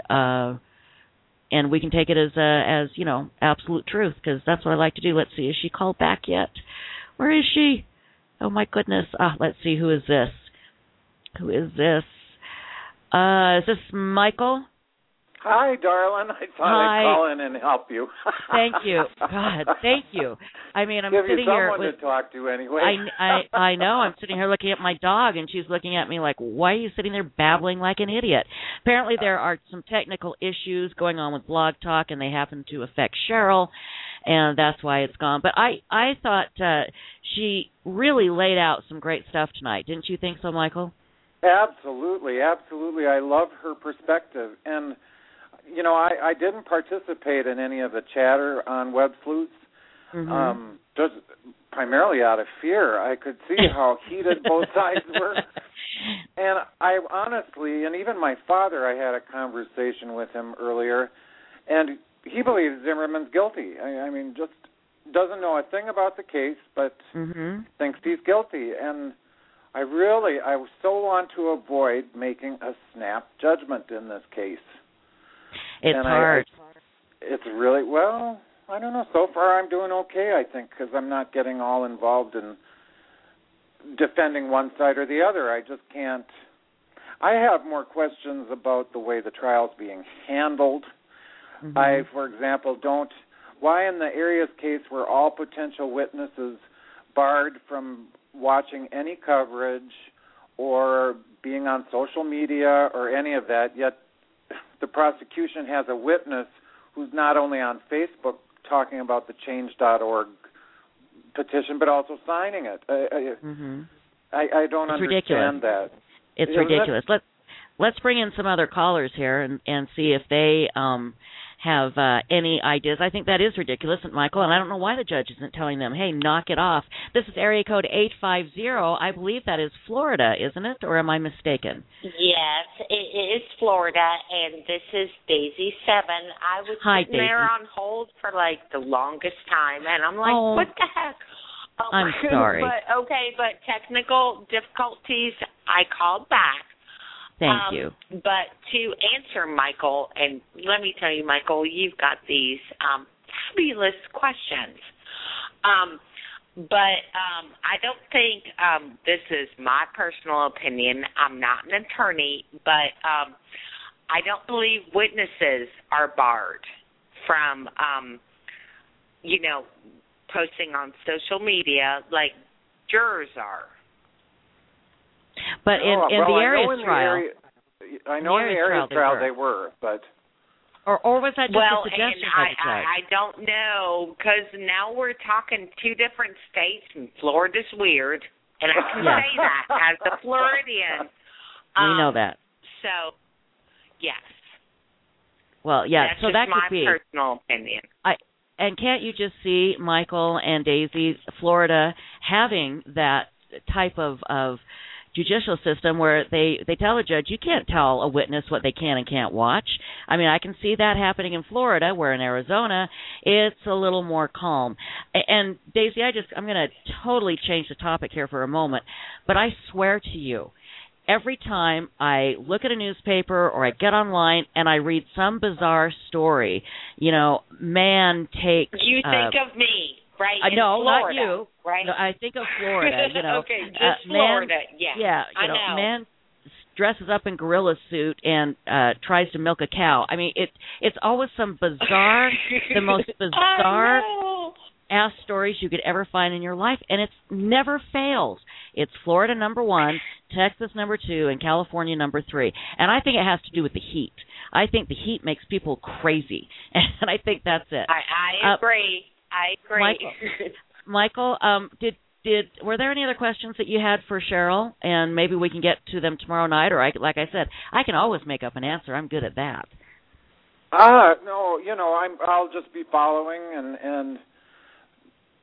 we can take it as you know, absolute truth, because that's what I like to do. Let's see, is she called back yet? Where is she? Oh my goodness. Let's see, who is this? Who is this? Is this Michael? Hi, darling. I thought I'd call in and help you. Thank you. God, thank you. I mean, I'm Give sitting you someone here with, to talk to anyway. I know. I'm sitting here looking at my dog, and she's looking at me like, why are you sitting there babbling like an idiot? Apparently, there are some technical issues going on with Blog Talk, and they happen to affect Cheryl, and that's why it's gone. But I thought she really laid out some great stuff tonight. Didn't you think so, Michael? Absolutely, absolutely. I love her perspective. And, you know, I didn't participate in any of the chatter on Web Sleuths, just primarily out of fear. I could see how heated both sides were. And I honestly, and even my father, I had a conversation with him earlier, and he believes Zimmerman's guilty. I mean, just doesn't know a thing about the case, but thinks he's guilty. And I so want to avoid making a snap judgment in this case. It's hard. It's really, well, I don't know. So far I'm doing okay, I think, because I'm not getting all involved in defending one side or the other. I just can't. I have more questions about the way the trial's being handled. I, for example, why in the Arias case were all potential witnesses barred from watching any coverage or being on social media or any of that, yet the prosecution has a witness who's not only on Facebook talking about the Change.org petition, but also signing it. I don't understand that. It's ridiculous. Let's bring in some other callers here and see if they have any ideas. I think that is ridiculous, Michael, and I don't know why the judge isn't telling them, hey, knock it off. This is area code 850. I believe that is Florida, isn't it? Or am I mistaken? Yes, it is Florida, and this is Daisy 7. I was sitting there on hold for, like, the longest time, and I'm like, what the heck? I'm sorry. But technical difficulties, I called back. Thank you. But to answer Michael, and let me tell you, Michael, you've got these fabulous questions. But I don't think this is my personal opinion. I'm not an attorney, but I don't believe witnesses are barred from, posting on social media like jurors are. But in the Arias trial, I know in the Arias trial they were, but or was that just a suggestion by the judge? I don't know, because now we're talking two different states, and Florida's weird, and I can say that as a Floridian. We know that. So, yes. Well, yeah. That's so just that could be my personal opinion. And can't you just see Michael and Daisy, Florida, having that type of judicial system where they tell a judge, you can't tell a witness what they can and can't watch. I mean, I can see that happening in Florida, where in Arizona, it's a little more calm. And Daisy, I'm going to totally change the topic here for a moment, but I swear to you, every time I look at a newspaper or I get online and I read some bizarre story, man takes... You think of me, right? No, Florida, not you. Right? No, I think of Florida, Okay, just Florida, yes. Yeah, I know. Man dresses up in gorilla suit and tries to milk a cow. I mean, it's always some bizarre, the most bizarre ass stories you could ever find in your life, and it never fails. It's Florida number 1, Texas number 2, and California number 3. And I think it has to do with the heat. I think the heat makes people crazy, and I think that's it. I agree. I agree. Michael, were there any other questions that you had for Cheryl? And maybe we can get to them tomorrow night, or like I said, I can always make up an answer. I'm good at that. No, I'll just be following and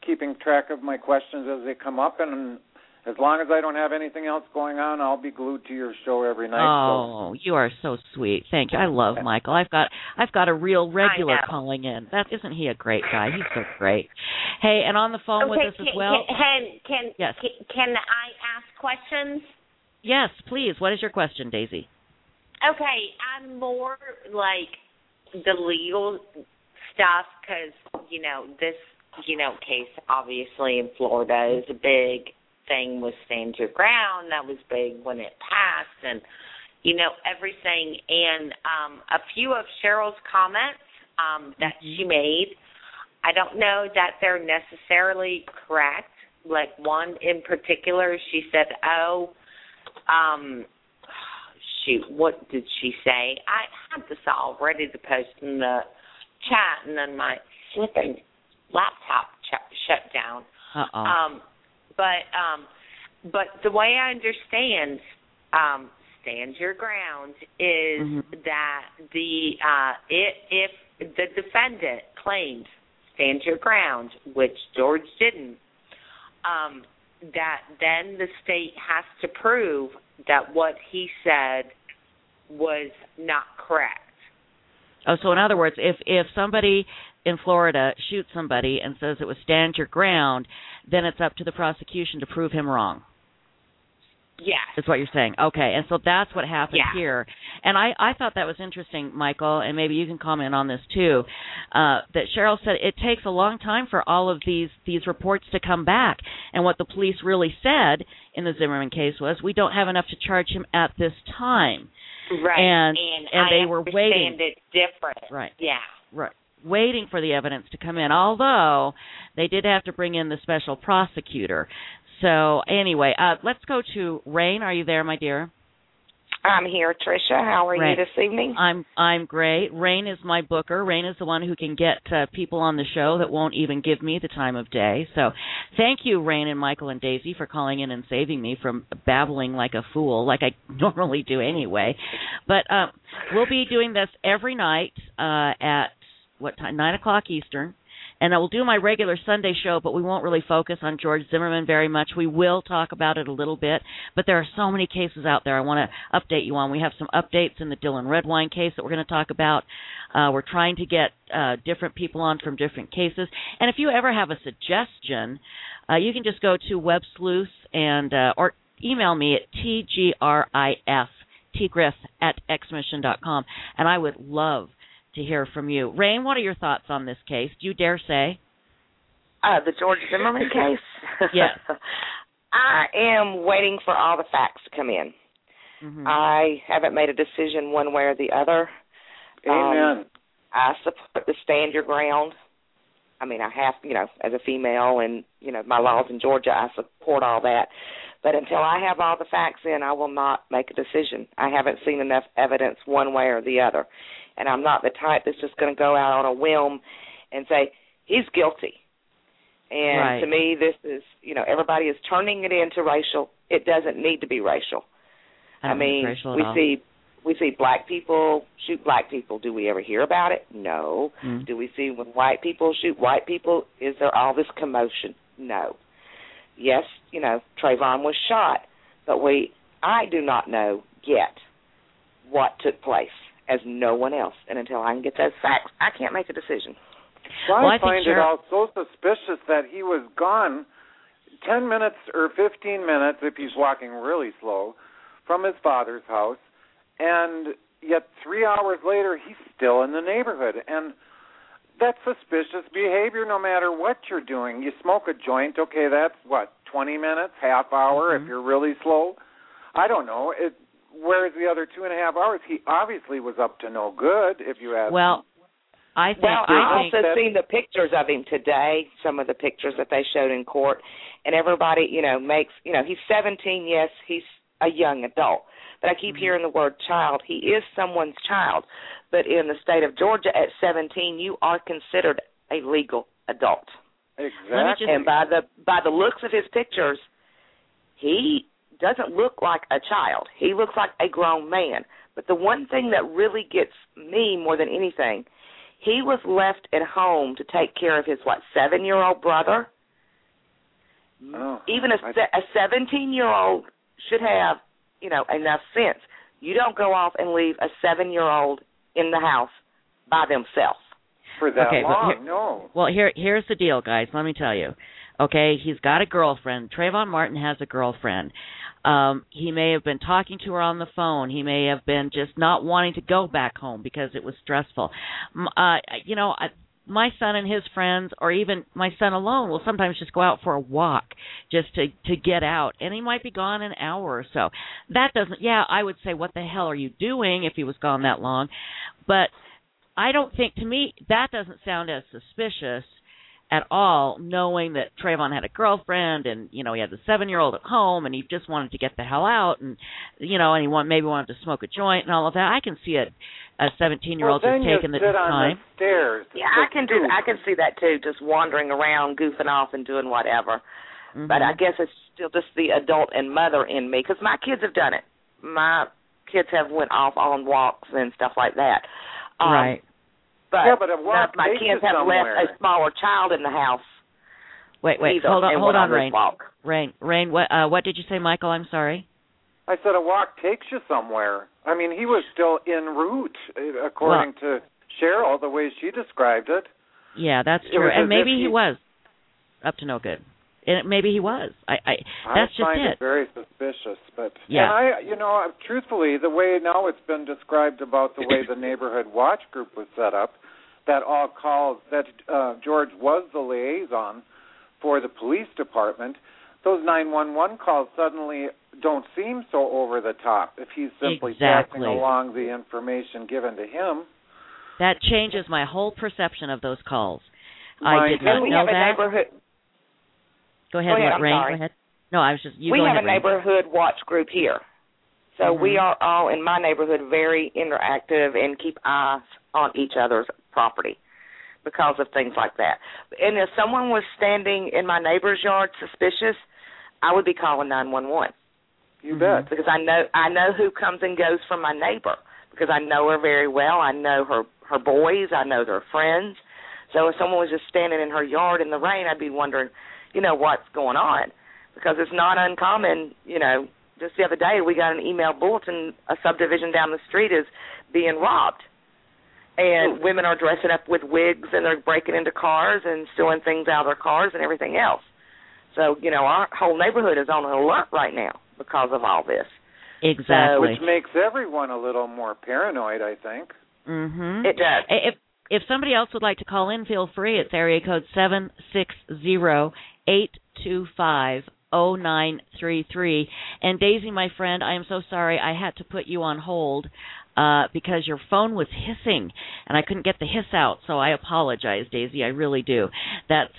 keeping track of my questions as they come up, and as long as I don't have anything else going on, I'll be glued to your show every night. Oh, you are so sweet. Thank you. I love Michael. I've got a real regular calling in. Isn't he a great guy? He's so great. Hey, and on the phone with us as well. Can I ask questions? Yes, please. What is your question, Daisy? Okay, I'm more like the legal stuff because, this, case obviously in Florida is a big thing with Stand Your Ground. That was big when it passed and, everything. And a few of Cheryl's comments that she made, I don't know that they're necessarily correct. Like one in particular, she said, what did she say? I had this all ready to post in the chat, and then my flipping laptop shut down. But the way I understand Stand Your Ground is that if the defendant claims Stand Your Ground, which George didn't, that then the state has to prove that what he said was not correct. Oh, so in other words, if somebody in Florida shoots somebody and says it was Stand Your Ground, then it's up to the prosecution to prove him wrong. Yes. Is what you're saying. Okay, and so that's what happened here. And I thought that was interesting, Michael, and maybe you can comment on this too, that Cheryl said it takes a long time for all of these reports to come back. And what the police really said in the Zimmerman case was, we don't have enough to charge him at this time. Right. And they were waiting. It's different. Right. Yeah. Right. Waiting for the evidence to come in, although they did have to bring in the special prosecutor. So anyway, let's go to Rain. Are you there, my dear? I'm here, Tricia. How are you this evening? I'm great. Rain is my booker. Rain is the one who can get people on the show that won't even give me the time of day. So thank you, Rain and Michael and Daisy, for calling in and saving me from babbling like a fool, like I normally do anyway. But we'll be doing this every night at, what time? 9 o'clock Eastern. And I will do my regular Sunday show, but we won't really focus on George Zimmerman very much. We will talk about it a little bit, but there are so many cases out there I want to update you on. We have some updates in the Dylan Redwine case that we're going to talk about. We're trying to get different people on from different cases. And if you ever have a suggestion, you can just go to Web Sleuth and or email me at tgriff@xmission.com, and I would love to hear from you. Rain, what are your thoughts on this case? Do you dare say? The George Zimmerman case? Yes. I am waiting for all the facts to come in. I haven't made a decision one way or the other. Amen. I support the Stand Your Ground. I mean, I have, as a female and, my laws in Georgia, I support all that. But until I have all the facts in, I will not make a decision. I haven't seen enough evidence one way or the other. And I'm not the type that's just going to go out on a whim and say, he's guilty. And to me, this is, everybody is turning it into racial. It doesn't need to be racial. I mean, we see black people shoot black people. Do we ever hear about it? No. Do we see when white people shoot white people? Is there all this commotion? No. Yes, Trayvon was shot, but I do not know yet what took place, as no one else. And until I can get those facts, I can't make a decision. Well, I find it all so suspicious that he was gone 10 minutes or 15 minutes, if he's walking really slow, from his father's house, and yet 3 hours later he's still in the neighborhood. And that's suspicious behavior no matter what you're doing. You smoke a joint, okay, that's, 20 minutes, half hour if you're really slow? I don't know. Whereas the other 2.5 hours, he obviously was up to no good, if you ask me. I've also seen the pictures of him today, some of the pictures that they showed in court, and everybody, makes, he's 17, yes, he's a young adult. But I keep hearing the word child. He is someone's child. But in the state of Georgia, at 17, you are considered a legal adult. Exactly. And by the looks of his pictures, he doesn't look like a child. He looks like a grown man. But the one thing that really gets me more than anything, he was left at home to take care of his, 7-year-old brother even a 17-year-old should have, enough sense. You don't go off and leave a 7-year-old in the house by themselves. For that long, no. Well, here's the deal, guys. Let me tell you. Okay, he's got a girlfriend. Trayvon Martin has a girlfriend. He may have been talking to her on the phone. He may have been just not wanting to go back home because it was stressful. My son and his friends, or even my son alone, will sometimes just go out for a walk just to get out, and he might be gone an hour or so. That doesn't, I would say, what the hell are you doing if he was gone that long? But I don't think, to me, that doesn't sound as suspicious at all, knowing that Trayvon had a girlfriend and, he had the 7-year-old at home and he just wanted to get the hell out and, and he maybe wanted to smoke a joint and all of that. I can see it. A 17-year-old just taking the time. The stairs. Yeah, I can see that too, just wandering around, goofing off and doing whatever. Mm-hmm. But I guess it's still just the adult and mother in me, because my kids have done it. My kids have went off on walks and stuff like that. Right. But none of my kids have left a smaller child in the house. Wait, hold on, Rain. Rain, what did you say, Michael? I'm sorry. I said a walk takes you somewhere. I mean, he was still en route, according to Cheryl, the way she described it. Yeah, that's true. And maybe he was up to no good. And maybe he was. That's just it. I find it very suspicious. But yeah. And truthfully, the way now it's been described about the way the neighborhood watch group was set up, that all calls, that George was the liaison for the police department, those 911 calls suddenly don't seem so over the top if he's simply passing along the information given to him. That changes my whole perception of those calls. I did not know that. Go ahead, Rain. Go ahead. No, I was just. We have a neighborhood watch group here, so we are all in my neighborhood very interactive and keep eyes on each other's property because of things like that. And if someone was standing in my neighbor's yard suspicious, I would be calling 911. You bet. Because I know who comes and goes from my neighbor, because I know her very well. I know her boys. I know their friends. So if someone was just standing in her yard in the rain, I'd be wondering, what's going on, because it's not uncommon. Just the other day we got an email bulletin, a subdivision down the street is being robbed, and women are dressing up with wigs and they're breaking into cars and stealing things out of their cars and everything else. So, our whole neighborhood is on alert right now because of all this. Exactly. Which makes everyone a little more paranoid, I think. Mm-hmm. It does. If somebody else would like to call in, feel free. It's area code 760-825-0933. And Daisy, my friend, I am so sorry I had to put you on hold because your phone was hissing, and I couldn't get the hiss out, so I apologize, Daisy. I really do. That's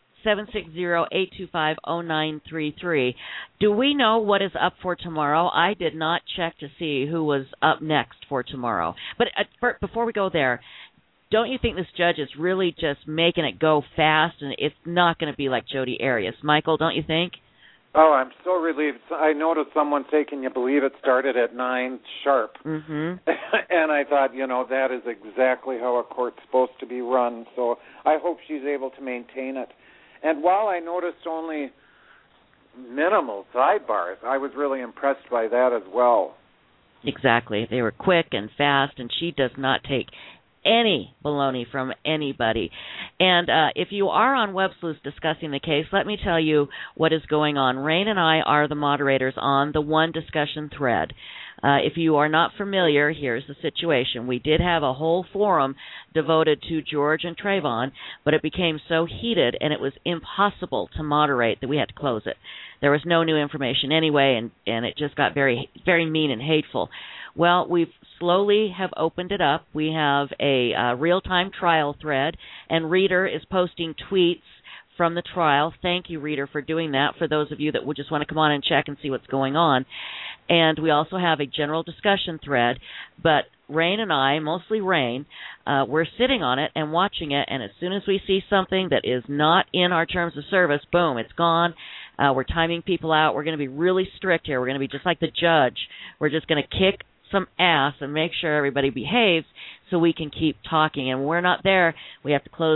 760-825-0933. Do we know what is up for tomorrow? I did not check to see who was up next for tomorrow. But before we go there, don't you think this judge is really just making it go fast, and it's not going to be like Jodi Arias? Michael, don't you think? Oh, I'm so relieved. I noticed someone say, can you believe it started at 9 sharp? Mm-hmm. And I thought, that is exactly how a court's supposed to be run. So I hope she's able to maintain it. And while I noticed only minimal sidebars, I was really impressed by that as well. Exactly. They were quick and fast, and she does not take any baloney from anybody. And if you are on Web Sleuth discussing the case, let me tell you what is going on. Rain and I are the moderators on the one discussion thread. If you are not familiar, here's the situation. We did have a whole forum devoted to George and Trayvon, but it became so heated and it was impossible to moderate that we had to close it. There was no new information anyway, and it just got very, very mean and hateful. Well, we've slowly have opened it up. We have a real-time trial thread, and Reader is posting tweets from the trial. Thank you, Reader, for doing that, for those of you that would just want to come on and check and see what's going on. And we also have a general discussion thread, but Rain and I, mostly Rain, we're sitting on it and watching it, and as soon as we see something that is not in our terms of service, boom, it's gone. We're timing people out. We're going to be really strict here. We're going to be just like the judge. We're just going to kick some ass and make sure everybody behaves so we can keep talking. And when we're not there, we have to close the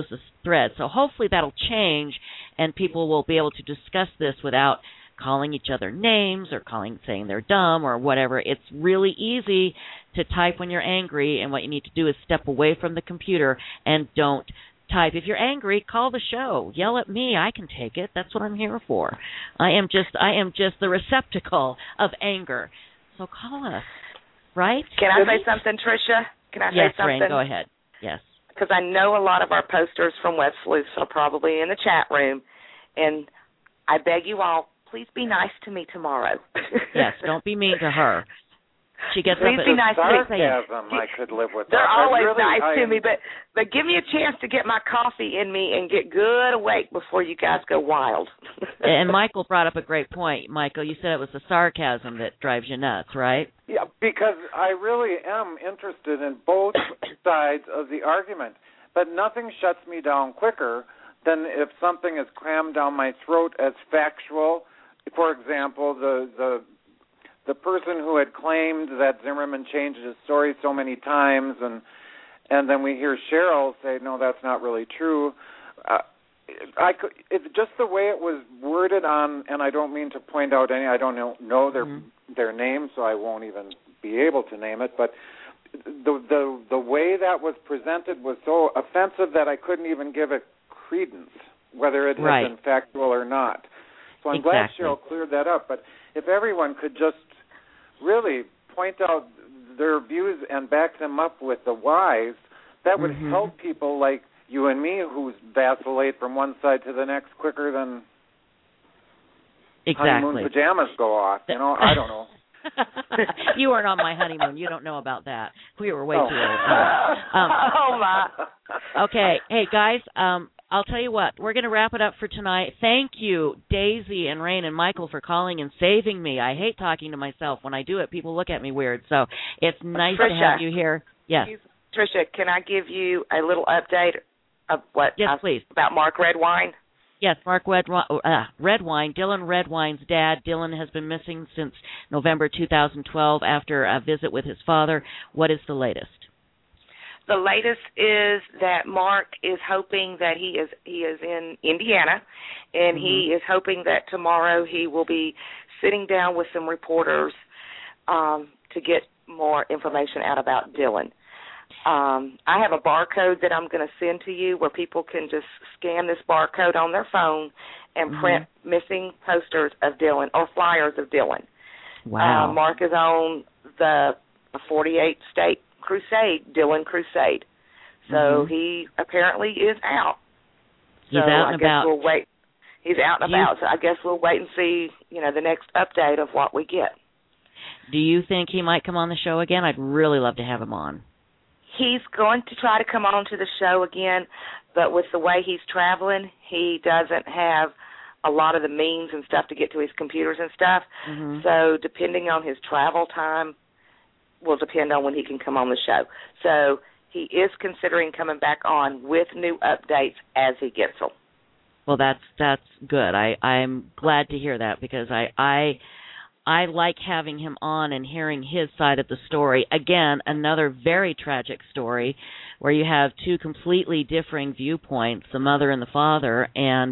thread. So hopefully that'll change, and people will be able to discuss this without calling each other names or saying they're dumb or whatever. It's really easy to type when you're angry, and what you need to do is step away from the computer and don't type. If you're angry, call the show. Yell at me. I can take it. That's what I'm here for. I am just the receptacle of anger. So call us, right? Can I say something, Tricia? Can I say something? Yes, Rain, go ahead. Yes. Because I know a lot of our posters from Web Sleuths are probably in the chat room, and I beg you all, please be nice to me tomorrow. Yes, don't be mean to her. She gets please up be nice to me. Sarcasm, I could live with that. They're always really, nice to me, but give me a chance to get my coffee in me and get good awake before you guys go wild. And Michael brought up a great point. Michael, you said it was the sarcasm that drives you nuts, right? Yeah, because I really am interested in both sides of the argument, but nothing shuts me down quicker than if something is crammed down my throat as factual. For example, the person who had claimed that Zimmerman changed his story so many times, and then we hear Cheryl say, no, that's not really true. It's just the way it was worded on, and I don't mean to point out any, I don't know their names, so I won't even be able to name it, but the way that was presented was so offensive that I couldn't even give it credence, whether it had been factual or not. So I'm glad Cheryl cleared that up, but if everyone could just really point out their views and back them up with the whys, that would help people like you and me who vacillate from one side to the next quicker than honeymoon pajamas go off. You know, I don't know. You weren't on my honeymoon. You don't know about that. We were way too old. Oh, my. Okay. Hey, guys, I'll tell you what. We're going to wrap it up for tonight. Thank you, Daisy and Rain and Michael, for calling and saving me. I hate talking to myself. When I do it, people look at me weird. So it's nice to have you here. Yes. Tricia, can I give you a little update of what please. About Mark Redwine? Yes, Mark Redwine, Dylan Redwine's dad. Dylan has been missing since November 2012 after a visit with his father. What is the latest? The latest is that Mark is hoping that he is in Indiana, and he is hoping that tomorrow he will be sitting down with some reporters to get more information out about Dylan. I have a barcode that I'm going to send to you where people can just scan this barcode on their phone and print missing posters of Dylan or flyers of Dylan. Wow. Mark is on the 48-state crusade, Dylan Crusade. So he apparently is out. He's out and about. We'll wait. He's out and about, so I guess we'll wait and see, the next update of what we get. Do you think he might come on the show again? I'd really love to have him on. He's going to try to come on to the show again, but with the way he's traveling, he doesn't have a lot of the means and stuff to get to his computers and stuff. So depending on his travel time will depend on when he can come on the show. So he is considering coming back on with new updates as he gets them. Well, that's good. I'm glad to hear that because I like having him on and hearing his side of the story. Again, another very tragic story where you have two completely differing viewpoints, the mother and the father, and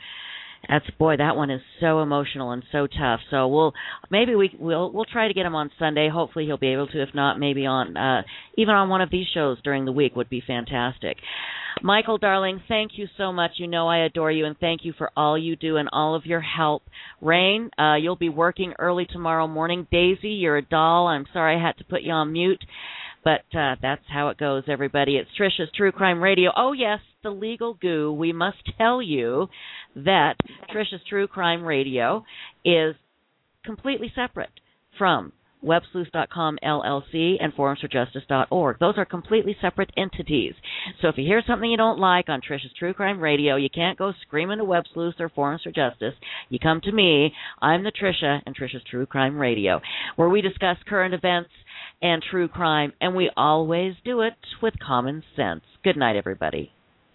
that one is so emotional and so tough. So we'll try to get him on Sunday. Hopefully he'll be able to. If not, maybe on even on one of these shows during the week would be fantastic. Michael, darling, thank you so much. You know I adore you, and thank you for all you do and all of your help. Rain, you'll be working early tomorrow morning. Daisy, you're a doll. I'm sorry I had to put you on mute, but that's how it goes, everybody. It's Trisha's True Crime Radio. Oh, yes, the legal goo. We must tell you that Trisha's True Crime Radio is completely separate from websleuths.com LLC and forumsforjustice.org. Those are completely separate entities. So if you hear something you don't like on Trisha's True Crime Radio, you can't go screaming to Web Sleuths or Forums for Justice. You come to me. I'm the Trisha and Trisha's True Crime Radio, where we discuss current events and true crime, and we always do it with common sense. Good night, everybody.